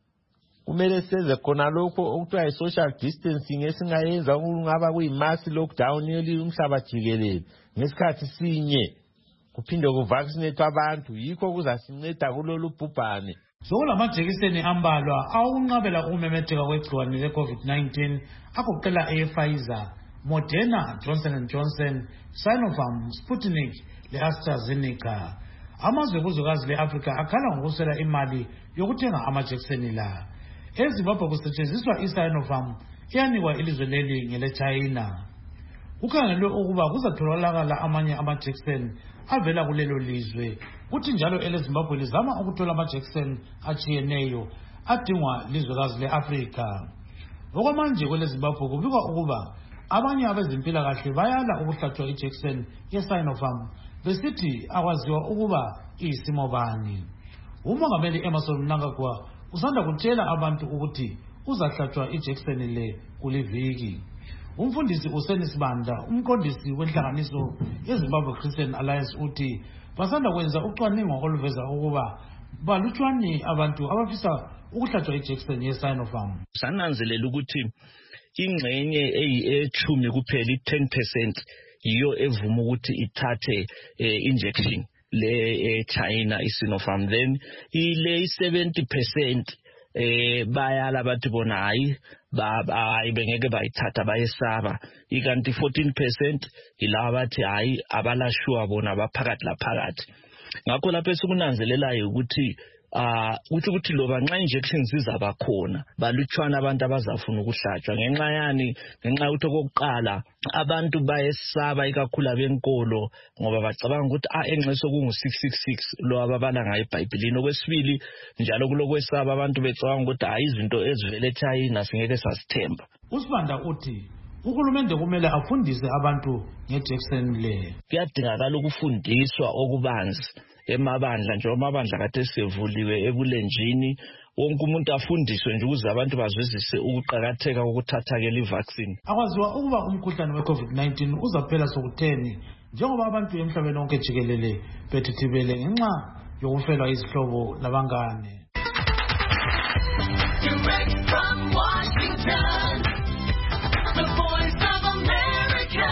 Kumele senze khona lokho okuthiwa yi social distancing esingayenza ukungaba kuyi mass lockdown yeli umhlaba jikelele ngesikhathi sinye. Kuphinde kuvaccinate abantu yikho kuzasinceda kulolu bhubhane.
Sokulamajekiseni ambalwa awunqabela ukumemetheka kwegciwane le-COVID nineteen agoqela e-Pfizer, Moderna, Johnson and Johnson, Sinopharm, Sputnik le-AstraZeneca. Amazwe kuzwekazi le-Afrika akhala ngokuswela imali yokuthenga amajekiseni la. EZimbabwe kusetshenziswa i-Sinopharm iyanikwa ilizwe leli ngele-China. Kukhangelwe ukuba kuzatholakala amanye amajekiseni avela kulelo lizwe. Kuthi njalo eleZimbabwe lizama ukuthola amajekiseni achiyeneyo adingwa lizwekazi le-Afrika. Okwamanje kweleZimbabwe kubikwa ukuba abanye abezempilakahle bayala ukuhlatshwa ijekiseni ye-Sinopharm besithi akwaziwa ukuba iyisimo bani. Umongameli Emmerson Mnangagwa usanda kutshela abantu ukuthi uzahlatshwa ijekiseni le kuliviki. Umfundisi uSeni Sibanda, umqondisi wenhlanganiso yeZimbabwe Christian Alliance uthi basanda kwenza ucwaningo oluveza ukuba balutshwane abantu abafisa ukuhlatshwa ijekiseni ye-Sinopharm.
Sananzelela ukuthi ingxenye eyechumi kuphela ten percent yiyo evuma ukuthi ithathe injection le China i-Sinopharm, then ile seventy percent eh bayala bathi bona hayi ba hayi bengeke bayithatha bayesaba, ikanti fourteen percent ilaba bathi hayi abalashwa bona baphakathi laphakathi. Ngakho lapho esikunanzelelayo ukuthi ah uthi ukuthi loba nxa injections zizaba khona balutshwana abantu abazafuna ukuhlatshwa ngenxa yani ngenxa ukuthi okokuqala abantu bayesaba ikakhulu abenkolo ngoba bacabanga ukuthi ah enxeso kungu six six six lo ababala ngayo eBhayibhelini. Okwesibili njalo kulokwesaba abantu becabanga ukuthi hayi izinto ezivele eChina singeke sasithemba.
Usibanda uthi uhulumende kumele afundise abantu ngejekiseni le.
Kuyadingakala ukufundiswa okubanzi emabandla nje amabandla kade sevuliwe ebulenjini, wonke umuntu afundiswe nje ukuze abantu bazwisise ukuqhakatheka kokuthatha ke le vaccine.
Akwaziwa ukuba umkhuhlane we-COVID nineteen uzaphela sokutheni njengoba abantu emhlabeni wonke jikelele bethithibele ngenxa yokufelwa izihlobo labangane. Direct from Washington, the voice of America.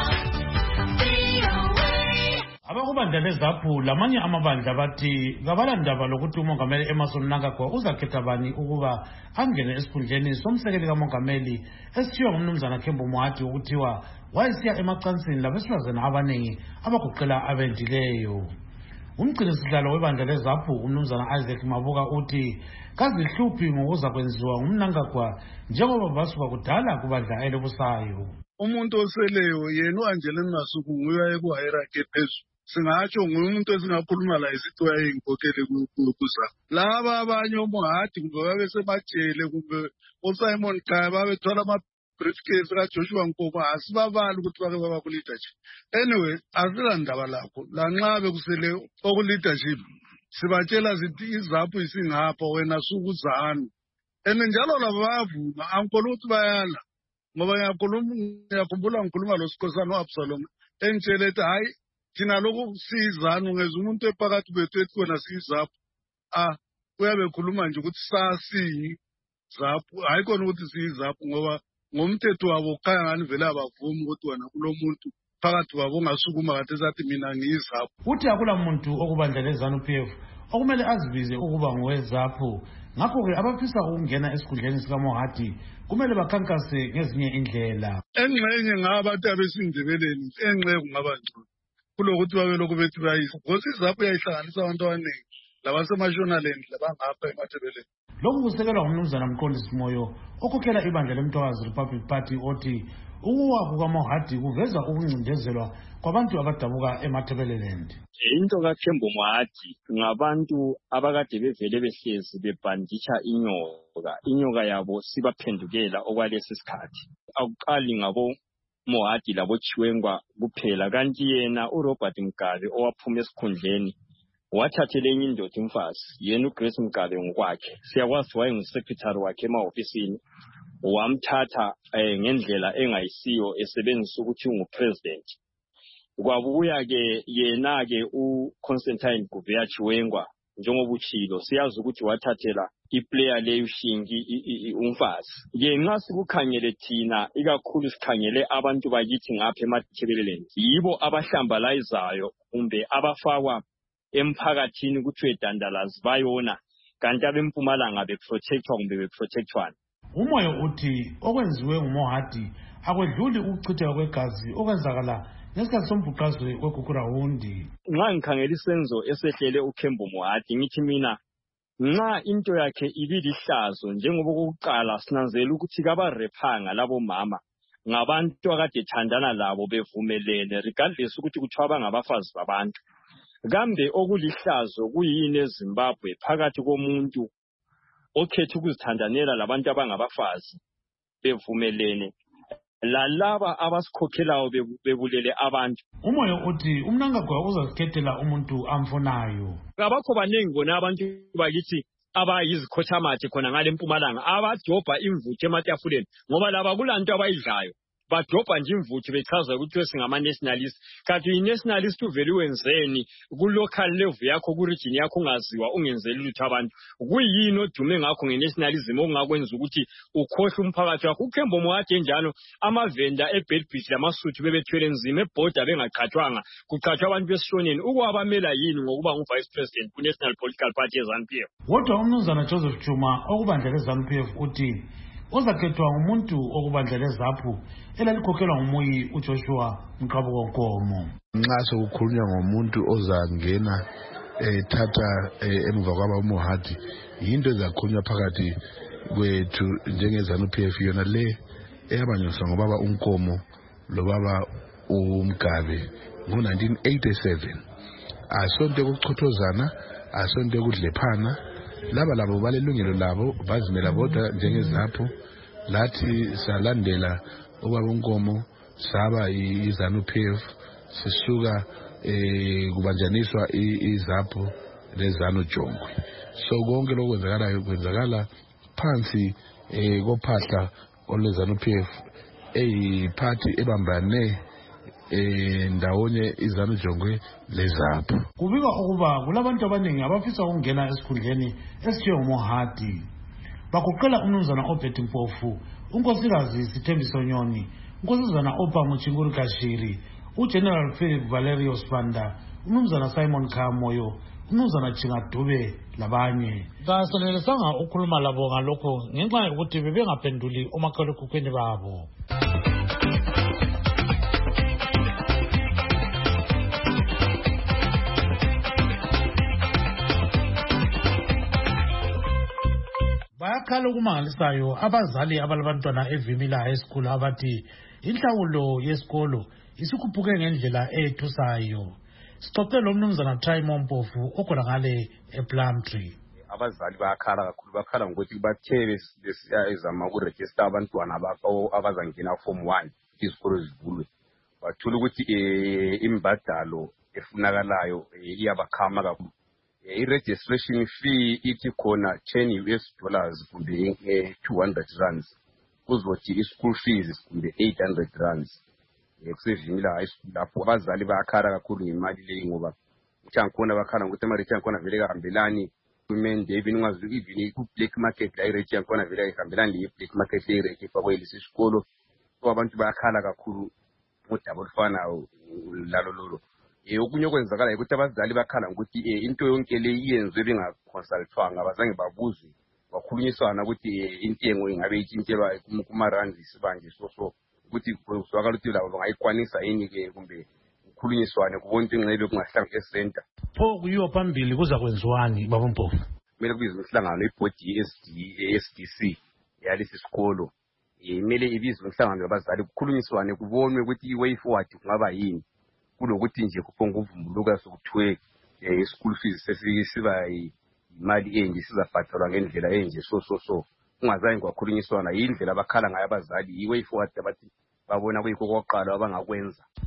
Abakubandla lezaphu lamanye amabandla bathi kabalandaba lokuthi umongameli Emmerson Mnangagwa uzakhetha bani ukuba angene esikhundleni somsekeli kamongameli esithiwa ngumnumzana Kembo Moati ukuthiwa wayesiya emacansini labesifazana abaningi abagoqela abendileyo. Umgcinisihlalo webandla lezaphu umnumzana Isaac Mabuka uthi kazihluphi ngokuza kwenziwa ngumnangagwa njengoba basuka kudala kubandla elobusayo.
Umuntu oseleyo yena uAngelina Masuku nguye ekuhayirarchy phezulu. Singatsho ngumuntu esingakhuluma la isitwa eyinkokheli kuza. Laba abanye oMohati kumbe babesemajele kumbe uSimon Khaya babethola ama briefcase kaJoshua Nkomo asibabali ukuthi bake baba ku leadership. Anyway, asilandaba lakho. La nxa bekusele oku leadership sibatshela zithi izaphu isingapha wena sukuzana. Ene njalo labo bayavuma ankolo ukuthi bayala. Ngoba ngiyakhuluma ngiyakhumbula ngikhuluma lo Sikhosana noAbsalom engitshela ethi hayi thina lokhu sizana ungeza umuntu ephakathi bethu ethi wena sizaphu ah uyabe khuluma nje ukuthi sasi zaphu hayi khona ukuthi sizaphu ngoba ngomthetho wabo khaya ngani vele abavumi ukuthi wena kulomuntu phakathi wabo ngasukuma kade esathi mina ngiyizaphu.
Uthi akula muntu okubandla lezanu P F okumele azibize ukuba ngowezaphu. Ngakho-ke abafisa ukungena esikhundleni sikaMohati kumele bakhankase ngezinye indlela.
Engxenye ngabantu abesindebeleni engxenye kungaba ngcono kulokuthi babe lokhu bethi bayisa ngoba izaphu yayihlanganisa abantu abaningi labaseMashonaland labangapha eMathebeleni.
Lokhu kusekelwa ngumnumzana Mqondisi Moyo okhokhela ibandla leMtwakazi Republic Party othi ukuwa kukaMohati kuveza ukuncindezelwa kwabantu abadabuka eMathebeleland.
Into kaKembo Moati ngabantu abakade bevele behlezi bebhanditsha inyoka inyoka yabo sibaphendukela okwalesi sikhathi. Akuqali ngabo Moati labo Chiwengwa kuphela kanti yena uRobert Mugabe owaphuma esikhundleni wathathele enye indoda imfazi yena uGrace Mugabe ngokwakhe. Siyakwazi wayengusecretary wakhe emahofisini wamthatha eh, ngendlela engayisiyo esebenzisa ukuthi ungupresident. Kwabuya ke yena ke uConstantine Gubea Chiwengwa njengoba uchilo siyazi ukuthi wathathela iplayer leyo Shingi umfazi. Ke nxa sikukhangele thina ikakhulu sikhangele abantu bakithi ngapha emathebeleleni yibo abahlambalayizayo kumbe abafakwa emphakathini ukuthi edandalazi bayona kanti abempumalanga beprotectwa kumbe beprotectwana.
Umoya uthi okwenziwe nguMohadi akwedluli ukuchitheka kwegazi okwenzakala ngesikhathi sombhuqazwe weGugurawundi.
Nxa ngikhangela isenzo esehlele uKhembo Mohadi ngithi mina nxa into yakhe ibilihlazo njengoba kokuqala sinanzela ukuthi kabarephanga labo mama ngabantu akade thandana labo bevumelene regardless ukuthi kuthiwa bangabafazi babantu. Kambe okulihlazo kuyini eZimbabwe phakathi komuntu okhetha ukuzithandanela labantu abangabafazi bevumelene lalaba abasikhokhelayo bebulele abantu?
Umoya uthi umnangagwa uzazikhethela umuntu amfunayo.
Abakho banengi bona abantu bakithi abayizikhothamati khona ngale Mpumalanga abadobha imvuthu ematafuleni ngoba laba kulanto abayidlayo badobha nje imvuthu bechaza ukuthi singama nationalist. Kanti i-nationalist uvele wenzeni ku local level yakho ku region yakho ungaziwa ungenzeli lutho abantu? Kuyini odume ngakho nge-nationalism ongakwenza ukuthi ukhohle umphakathi wakho? uKhembo Mohadi njalo amavenda eBelbridge lamasuthu bebethwele nzima eborder bengaqhathwanga kuqhathwa abantu besishoneni ukwabamela yini ngokuba ngu-vice president ku-National Political Party ye-ZANU P F?
Kodwa umnumzana Joseph Chuma okubandla le-ZANU P F uthi ozakhethwa ngumuntu okubandla le-ZAPU elalikhokhelwa ngumuyi uJoshua Mqabuko-Nkomo.
Nxa sokukhulunywa ngomuntu ozangena ethatha emva kwaba uMohadi yinto ezakhulunywa phakathi kwethu njenge-ZANU P F yona le eyabanyoswa ngobaba uNkomo lobaba uMgabe ngo-nineteen eighty-seven. Asonto ekuchothozana, asonto ekudlephana. Laba labo balelungelo labo bazimela bodwa njenge-ZAPU. Lathi salandela ubaba uNkomo saba i-ZANU P F sisuka eh kubanjaniswa i-ZAPU le-ZANU Jongwe. So konke lokwenzakalayo kwenzakala phansi eh kophahla ole-ZANU P F eyiphathi ebambane eh ndawonye i-ZANU Jongwe le-ZAPU.
Kubika ukuba kulabantu abaningi abafisa ukungena esikhundleni esithiwe nguMohadi. Bakuqela umnumzana Obed Mpofu, unkosikazi Sithembiso Nyoni, unkosazana Opa Muchinguri Kashiri, uGeneral Philip Valerio Spanda, umnumzana Simon Khamoyo, umnumzana Chingadube labanye. Kasenelesanga ukukhuluma labo ngalokho ngenxa yokuthi bebengaphenduli omakhalekhukhwini babo. Bayakhala okumangalisayo abazali abalabantwana eVimila High School abathi inhlawulo yesikolo isikhuphuke ngendlela ethusayo. Sixoxele umnumzana Thaimo Mpofu okhona ngale ePlumtree.
Abazali bayakhala kakhulu, bakhala ngokuthi bathe besiya ezama ukuregister abantwana bakho abazangena form one isikolo zivulwe. Bathola ukuthi imbadalo efunakalayo iyabakhama kakhulu. I-registration fee ithi khona ten U S dollars kumbe two hundred rands. Kuzothi i-school fees kumbe eight hundred rands. Kusevimila high school lapho abazali bayakhala kakhulu ngemali leyi ngoba uthankhona bakhala ngokuthi ama-rate yankhona vele kahambelani kumende even ungazuki even ku-black market la i-rate yankhona vele kahambelani le-black market le i-rate efakwe lesi sikolo. So abantu bayakhala kakhulu ngodaba olufanayo lalo lolo. Okunye okwenzakala ukuthi abazali bakhala ngokuthi into yonke le iyenziwe bengaconsultwanga abazange babuze bakhulunyiswana ukuthi intengo ingabe itshintshelwa kuma-rands sibanje so so ukuthi kuzwakala ukuthi labo bangayikwanisa yini ke kumbe kukhulunyiswane kubona into engcebe kungahlanga esenta.
Pho kuyiwa phambili kuza kwenziwani baba Mpofu?
Kumele kubizwe umhlangano ibhodi ye-S D C yalesi sikolo. Kumele ibizwe umhlangano yabazali kukhulunyiswane kubonwe ukuthi i-way forward kungaba yini. Kulokuthi nje kuphonga uvumbuluka sokuthiwe i-school fees sesiba imali enje sizabhatalwa ngendlela enje so so so ungazange kwakhulunyiswana yindlela abakhala ngayo abazali i-way forward abathi babona kuyikho kokuqala abangakwenza.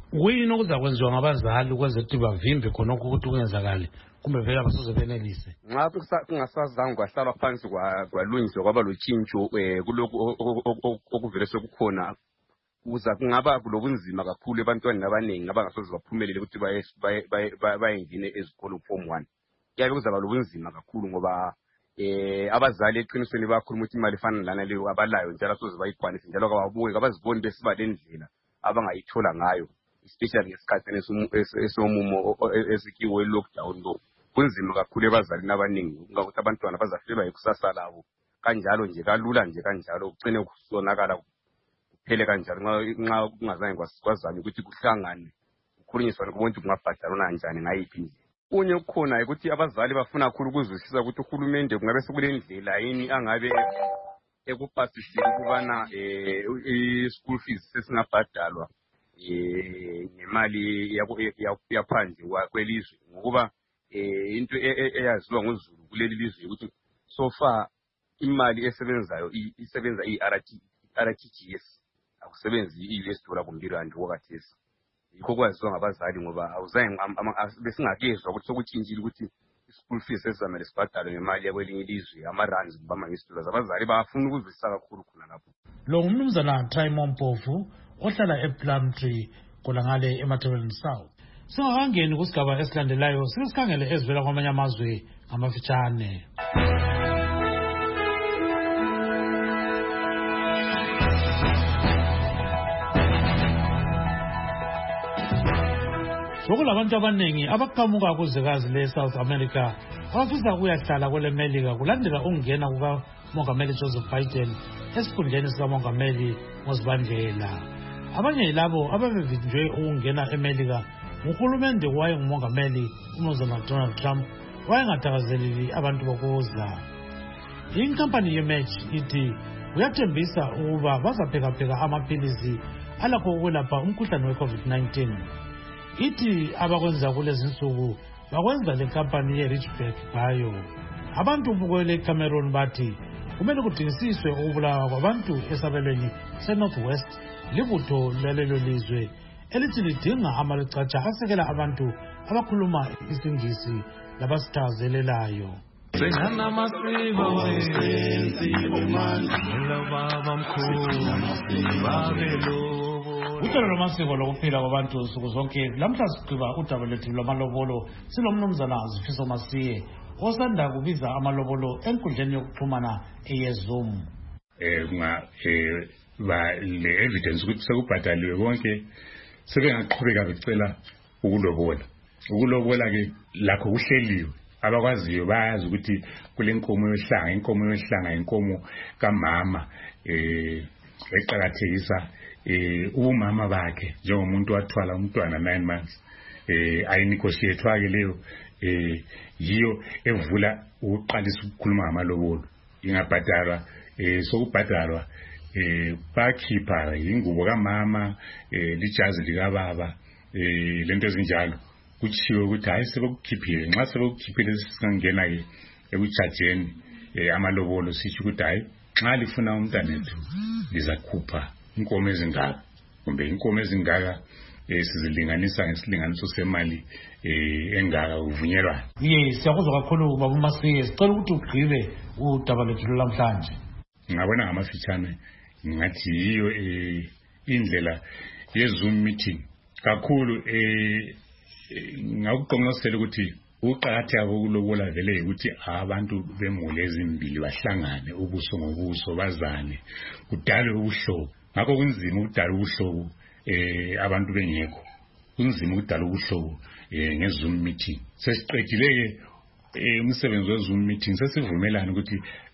kuyini okuzakwenziwa ngabazali ukwenza ukuthi bavimbe khonokho ukuthi kungenzakali kumbe vele abasoze benelise?
Nxa kungasazange kwahlalwa phansi kwalungiswa kwaba lotshintsho um kulokhu okuvele sekukhona kuza kungaba lobunzima kakhulu ebantwaneni abaningi abangasoze baphumelele ukuthi bayengine ezikolo form one. Kuyabe kuzaba lobunzima kakhulu ngoba um abazali eqinisweni bayakhuluma ukuthi imali efana lana leyo abalayo njalo asoze bayikwanise njalo kababuke kabaziboni besiba lendlela abangayithola ngayo, especially ngesikhathini esomumo esikiwe lockdown lo. Kunzima kakhulu ebazalini abaningi ukuthi abantwana bazafelwa yikusasa labo kanjalo nje kalula nje kanjalo ugcine kusonakala kuphele kanjalo nxa kungazange kwazanywa ukuthi kuhlangane kukhulunyiswane kubonke kungabhadalwa njani ngayiphi nje. Kunye kukhona ukuthi abazali bafuna kakhulu ukuzwisisa ukuthi uhulumende kungabe sekulendlela yini angabe ekupasisile ukubana i-school fees sesingabhadalwa ngemali yaphandle kwelizwe, ngokuba into eyaziwa ngozulu kuleli lizwe ukuthi so far imali esebenzayo isebenza i-R T G S, akusebenzi i-U S dollar kumbe irandi kwakathesi. Yikho kwaziwa ngabazali ngoba awuzange besingakezwa ukuthi sokutshintshile ukuthi i-school fees esizamele sibhadalwe ngemali yakwelinye ilizwe, ama-rands kumbe ama-U S dollars. Abazali bayafuna ukuzwisisa kakhulu khona lapho.
Lo ngumnumzana Timo Mpofu ohlala ePlumtree kolangale eMatabeleland South. Singakangeni kusigaba esilandelayo sisikhangele ezivela kwamanye amazwe ngamafitshane. Sokulabantu abaningi abaqhamuka kuzwekazi le-South America abafisa ukuyahlala kwele Melika kulandela ukungena kukamongameli Joseph Biden esikhundleni sikamongameli ngoZibandlela. Abanye yilabo ababevinjwe ukungena eMelika nguhulumende wayengumongameli uMnumzana Donald Trump wayengathakazeleli abantu bokuza. Inkampani yeMatch ithi uyathembisa ukuba bazaphekapheka amaphilisi alakho ukwelapha umkhuhlane we-COVID nineteen. Ithi abakwenza kulezi nsuku bakwenza le kampani ye-Richback Bio. Abantu bukwele Cameroon bathi kumele kudingisiswe ukubulawa kwabantu esabelweni se-Northwest libutho lalelo lizwe elithi lidinga amalicatsha asekela abantu abakhuluma isingisi labasithazelelayo.
Sengana masibo sensibo manje baba mkhulu babelo.
Uhlelo lwamasiko lokuphila kwabantu nsuku zonke lamhla sigqiba udaba lethu lwamalobolo silomnumzana Zifiso Masiye osanda kubiza amalobolo enkundleni yokuxhumana eyeZoom.
Eh nga eh ba le evidence ukuthi sekubhadaliwe konke sebengaqhubeka becela ukulobola. Ukulobola ke lakho kuhleliwe. Abakwaziyo bayazi ukuthi kule nkomo yohlanga inkomo yohlanga inkomo kamama eh eqhakathekisa eh umama bakhe njengomuntu wathwala umntwana nine months eh ayinegotiate ke leyo eh yiyo evula ukuqalisa ukukhuluma ngamalobolo ingabhadalwa eh sokubhadalwa eh bakhipha ingubo kamama eh lijazi lika baba eh lento ezinjalo kuchiwe ukuthi hayi sebekukhiphile nxa sebekukhiphile singangena ke ekuchajeni eh amalobolo sithi ukuthi hayi nxa lifuna umntanethu lizakhupha inkomo ezingaka kumbe inkomo ezingaka esizilinganisa ngesilinganiso semali eh engaka uvunyelwa.
Yes, siyakuzwa kakhulu baba Masiye, sicela ukuthi ugqibe udaba lethu lamhlanje.
Ngabona ngamafitshane ngathi yiyo eh indlela yeZoom meeting kakhulu eh ngakuqonqosela ukuthi uqakatheka kokulobola vele ukuthi abantu bemule ezimbili bahlangane ubuso ngobuso bazane kudale ubuhlobo. Ngakho kunzima ukudala ubuhlobo eh abantu bengekho, kunzima ukudala ubuhlobo eh ngeZoom meeting. Sesiqedile ke umsebenzi weZoom meeting sesivumelana ukuthi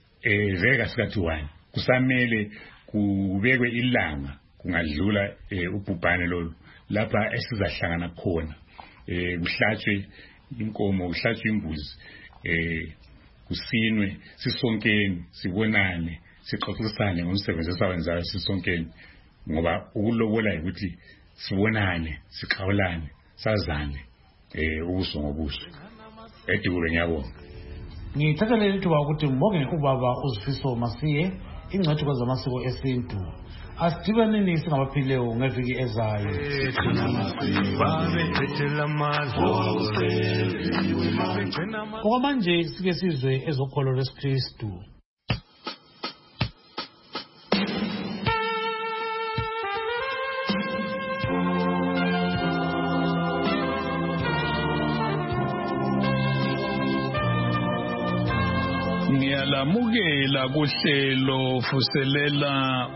eh veka sikathi one kusamele kubekwe ilanga kungadlula ubhubhane lo lapha esizahlangana khona eh kuhlatshwe inkomo kuhlatshwe imbuzi eh kusinwe sisonkeni sibonane sixoxisane ngomsebenzi esawenzayo sisonkeni ngoba ukulobola ukuthi sibonane sixawulane sazane eh ubuso ngobuso edikule ngiyabonga.
Ngithathelele ithuba ukuthi ngibonge ubaba uZifiso Masiye ingcethu kwezamasiko esintu asidibaneni singabaphileyo ngeviki ezayo. Okwamanje sike sizwe ezokholo lwesikristu.
Ngiyalamukela kuhlelo fuselela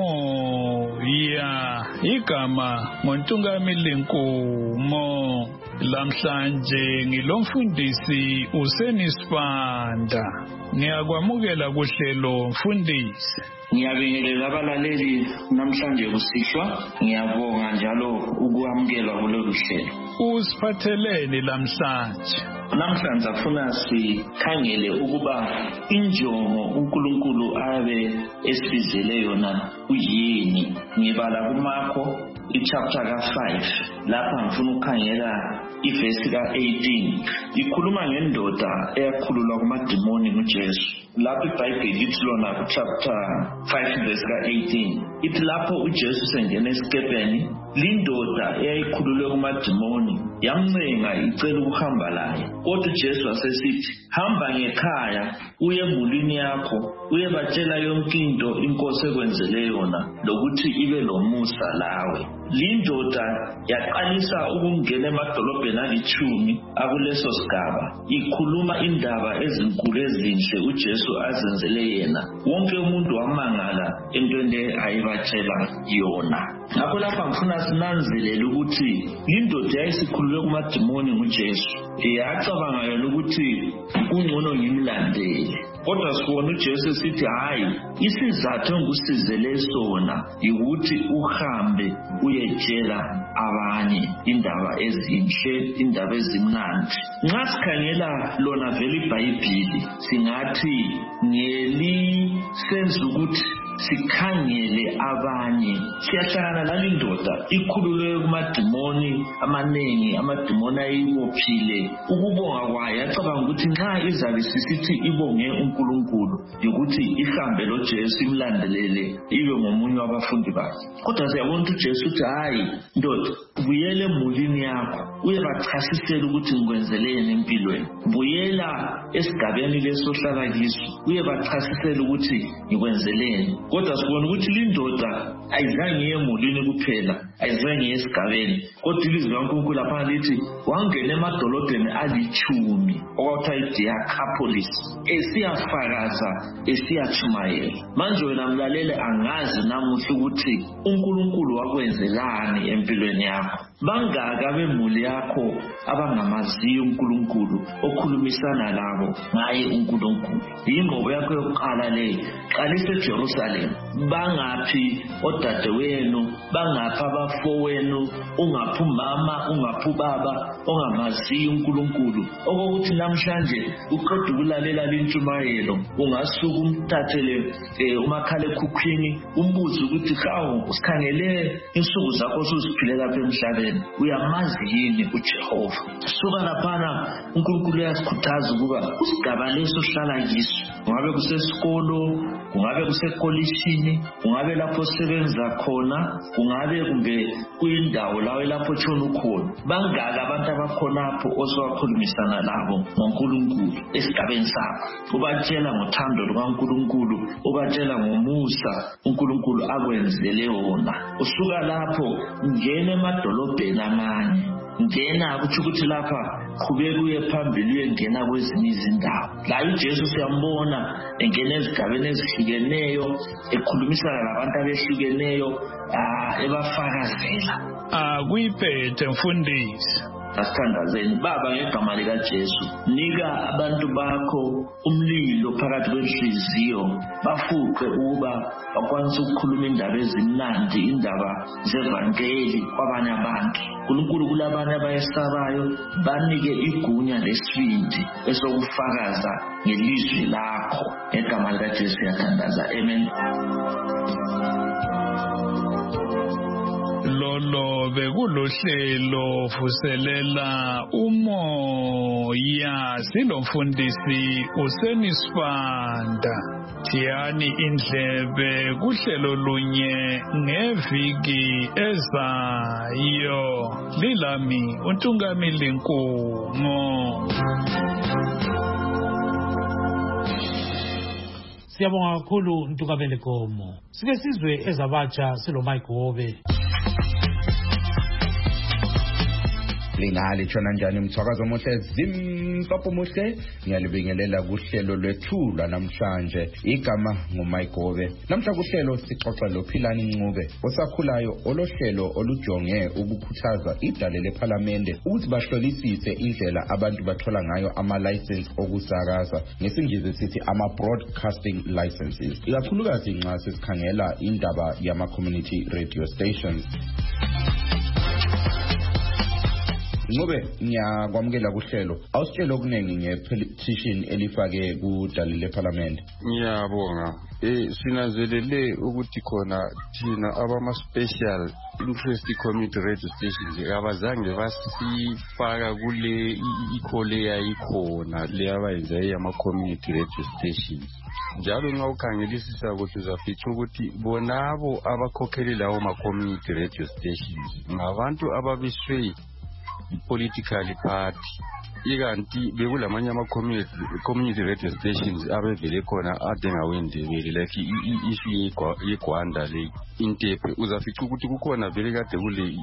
umoya igama ngoNtungamili Nkumo. Lamhlanje ngilomfundisi uSenisibanda. Ngiyakwamukela kuhlelo mfundisi.
Ngiyabingelela abalaleli namhlanje kusihlwa. Ngiyabonga njalo ukwamukelwa kulolu hlelo.
Usiphatheleni lamhlanje?
Namhlanje afuna sikhangele ukuba injongo uNkulunkulu abe esibizele yona uyini. Ngibala kuMarko ichapter ka five lapha ngifuna ukukhangela ivesi ka eighteen. Ikhuluma ngendoda eyakhululwa kumadimoni nguJesu. Lapho iBhayibheli lithi lona ku chapter five verse ka eighteen. Ithi lapho uJesu sengena esikepeni, lindoda eyayikhululwe kumadimoni yamncenga icela ukuhamba laye. Kodwa uJesu wasesithi, hamba ngekhaya uye emulini yakho uye batshela yonke into inkosi ekwenzele yona lokuthi ibe lomusa lawe. Lindoda yaqalisa ukungena emadolobheni alitshumi akuleso sigaba, ikhuluma indaba ezinkulu ezinhle uJesu azenzele yena. Wonke umuntu wamangala entweni ayibatshela yona. Ngakho lapha ngifuna sinanzelele ukuthi lindoda yayisikhululwe kumadimoni nguJesu. Yacabanga yona ukuthi ungcono ngimlandele. Kodwa sibona uJesu sithi hayi, isizathu engusizele sona ukuthi uhambe uyetshela abanye indaba ezinhle, indaba ezimnandi. Nxa sikhangela lona vele iBhayibheli singathi ngelisenza ukuthi sikhangele abanye. Siyahlangana nalindoda ikhululwe kumadimoni amanengi, amadimoni ayibophile. Ukubonga kwayo yacabanga ukuthi nxa izabe sisithi ibonge uNkulunkulu ukuthi ihambe loJesu imlandelele ibe ngomunye wabafundi bakhe. Kodwa siyabona ukuthi uJesu uthi hayi ndoda, buyele emulini yakho uye bachasisela ukuthi ngikwenzeleni empilweni. Buyela esigabeni lesohlala kiso uye bachasisela ukuthi ngikwenzeleni. Kodwa sibona ukuthi lindoda ayizange iye emulini kuphela, ayizange iye esigabeni. Kodwa ilizwi likaNkulunkulu lapha lithi wangena emadolobheni alitshumi okwakuthiwa iDecapolis esiyafakaza esiyatshumayela. Manje wena mlalele, angazi namuhla ukuthi uNkulunkulu wakwenzelani empilweni yakho. Bangaka bemuli yakho abangamaziyo uNkulunkulu okhulumisana labo ngaye uNkulunkulu? Ingqobo yakho yokuqala le, qalisa eJerusalem. Bangaphi odadewenu, bangaphi abafowenu, ungaphi umama, ungaphi ubaba ongamaziyo uNkulunkulu? Okokuthi namhlanje uqeda ukulalela lintshumayelo ungasuka umthathele umakhalekhukhwini umbuze ukuthi hawu usikhangele insuku zakho usuziphile lapha emhlabeni, uyamazi yini uJehova? Suka laphana uNkulunkulu uyasikhuthaza ukuba usigaba leso hlala kiso, kungabe kusesikolo, kungabe kusekolishini, kungabe lapho osebenza khona, kungabe kumbe kuyindawo lawe lapho tshona ukhona. Bangaka abantu abakhonapho osewakhulumisana labo ngoNkulunkulu esigabeni sakho, ubatshela ngothando lukaNkulunkulu, ubatshela ngomusa uNkulunkulu akwenzele wona. Usuka lapho ngena emadolobheni amanye, ngena kutsho ukuthi lapha qhubeka uye phambili uyengena kwezinye izindawo. La uJesu siyambona engena ezigabeni ezihlukeneyo, ekhulumisana labantu abehlukeneyo, ebafakazela.
Akuyiphethe mfundisi.
Asithandazeni Baba ngegama likaJesu, nika abantu bakho umlilo phakathi kwenhliziyo, bafuqe ukuba bakwanise ukukhuluma indaba ezimnandi, indaba zevangeli kwabanye abantu. uNkulunkulu kulabanye abayesabayo, banike igunya lesibindi esokufakaza ngelizwi lakho. Ngegama likaJesu siyathandaza, amen.
lolo bekulohlelo vuselela umoya silomfundisi usenisfanda Tiyani indlebe kuhlelo lunye ngeviki ezayo lilami uNtungamili Nkumo.
Siyabonga kakhulu Ntungamili Nkumo. Sike sizwe ezabatsha silo Mike Wobe.
Lingali tshona njani mthwakazo omuhle zimpapho muhle ngiyalibingelela kuhlelo lwethulwa namhlanje igama nguMayigobe. Namhla kuhlelo sixoxa loPhilani Ncube osakhulayo olohlelo olujonge ukukhuthaza idale lePhalamende ukuthi bahlolisise indlela abantu bathola ngayo ama license okusakaza ngesingisi sithi ama broadcasting licenses ikakhulukazi nxa sesikhangela indaba yama community radio stations. Ngobe ngiyakwamukela kuhlelo awusitshela okunengi ngepetition elifake kudale leParliament.
Ngiyabonga eh sinanzelele ukuthi khona thina abama special interest community radio stations abazange basifaka kule ikhole yayikhona le abayenza yama community radio stations. Njalo nxa ukhangelisisa ukuthi uzafica ukuthi bonabo abakhokheli lawo ma community radio stations ngabantu ababiswe political party ikanti bekulamanye ama community community radio stations abevele khona adenga wendebele like issue yeGwanda le Intepe uzafica ukuthi kukhona vele kade kule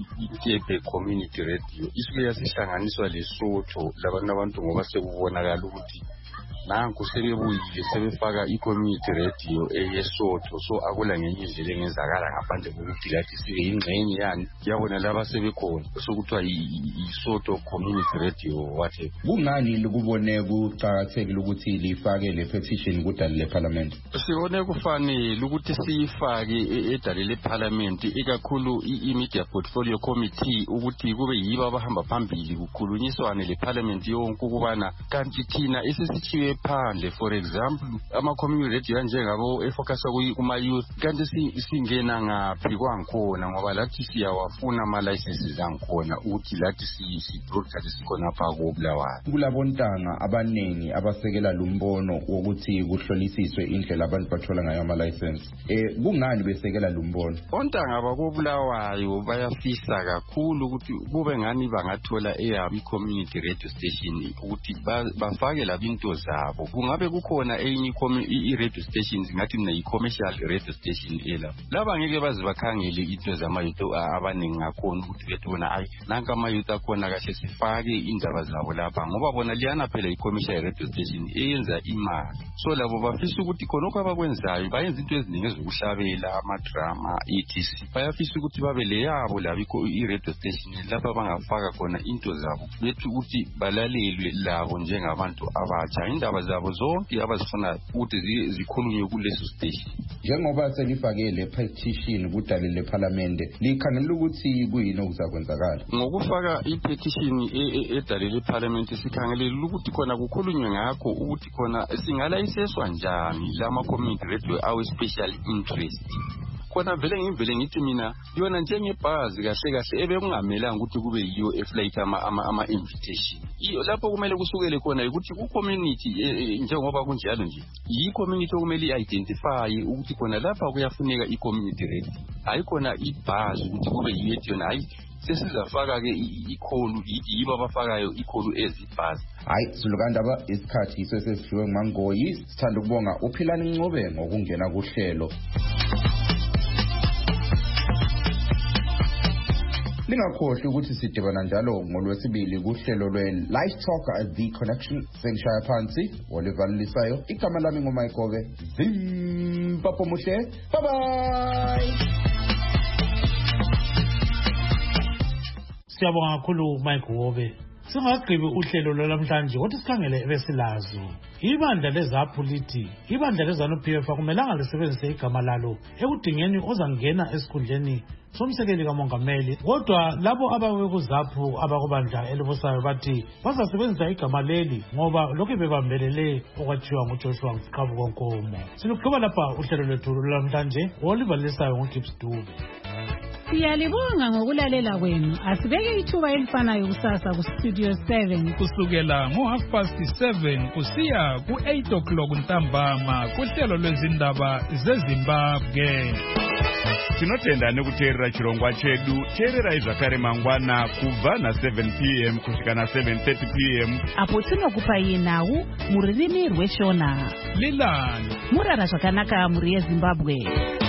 Intepe community radio isuke yasihlanganiswa leSotho labantu abantu ngoba sekubonakala ukuthi nanku sebebuyile sebefaka i-community radio eyeSotho so akula ngenye indlela engenzakala ngaphandle kokuthi lathi sibe ingxenye yani yabona laba sebekhona sokuthiwa iSotho community radio whatever.
Kungani likubone kuqhakathekile ukuthi lifake le petition kudale leParliament?
Sibone kufanele ukuthi siyifake edale leParliament ikakhulu i-media portfolio committee ukuthi kube yibo abahamba phambili kukhulunyiswane leParliament yonke ukubana kanti thina esesithiwe phandle for example ama community radio njengabo efocuswa kuma youth kanti singena ngaphi kwangikhona ngoba lathi siyawafuna ama licenses angikhona ukuthi lathi si broadcast sikhona pha koBulawayo.
Kulabontanga abanengi abasekela lumbono wokuthi kuhlolisiswe indlela abantu bathola ngayo ama license. Eh kungani besekela lumbono?
Ontanga abakoBulawayo bayafisa kakhulu ukuthi kube ngani bangathola eyabo community radio station ukuthi bafake labinto zabo. Kungabe kukhona enye i-radio stations ngathi mina i-commercial radio station ela laba ngeke bazi bakhangele into zamayutho abaningi ngakhona ukuthi bethona ayi nanka amayutho akhona kahle sifake indaba zabo lapha ngoba bona liyana phela i-commercial radio station eyenza imali so labo bafisa ukuthi khonokho abakwenzayo bayenza into eziningi ezokuhlabela ama-drama etc bayafisa ukuthi babe leyabo labo i-radio station lapha bangafaka khona into zabo bethi ukuthi balalelwe labo njengabantu abatsha indaba zabo zonke abazifuna ukuthi zikhulunywe kuleso station.
Njengoba selifake le petition kudale leParliament likhangelela ukuthi kuyini okuzakwenzakala
ngokufaka i-petition edale leParliament sikhangelela ukuthi khona kukhulunywe ngakho ukuthi khona singalayiseswa njani lama community radio awe special interest. Khona vele ngivele ngithi mina yona njengebhazi kahle kahle ebekungamelanga ukuthi kube yiyo eflight ama ama invitation iyo lapho kumele kusukele khona ukuthi ku community njengoba kunjalo nje yi community okumele i-identify ukuthi khona lapha kuyafuneka i-community radio ayikhona ibhazi ukuthi kube yiyo yona hayi sesizafaka ke ikholu yibo abafakayo ikholu ezibhazi.
Hayi Zulukandaba isikhathi sesesifiwe nguMangoyi sithanda ukubonga uPhilani Ncube ngokungena kuhlelo. Lingakhohlwa ukuthi sidibana njalo ngolwesibili kuhlelo lwe-Live Talk The Connection sengishaya phansi olivalisayo igama lami nguMayigobe zimpapho muhle bye bye.
Siyabonga kakhulu Mayigobe. Singagqibi uhlelo lwalamhlanje kodwa sikhangele ebesilazo. Ibandla lezaphu lithi ibandla lezanu P F akumelanga lisebenzise igama lalo ekudingeni ozangena esikhundleni somsekeli kamongameli kodwa labo abawe kuzaphu abakubandla elibusayo bathi bazasebenzisa igama leli ngoba lokho bebambelele okwatshiwa nguJoshua Mqhabuko Nkomo. Siluqhuba lapha uhlelo lwethu lwalamhlanje olivalisayo ngoGibbs Dube.
Siyalibonga ngokulalela kwenu. Asibeke ithuba elifanayo kusasa ku Studio seven.
Kusukela ngo half past seven kusiya ku eight o'clock ntambama kuhlelo lwezindaba zeZimbabwe.
Tinotenda nekuteerera chirongwa chedu. Teererai zvakare mangwana kubva na seven p m kusvika na seven thirty p m
apo tinokupai nhau mururimi rweshona.
Lilani
murara zvakanaka muri yeZimbabwe.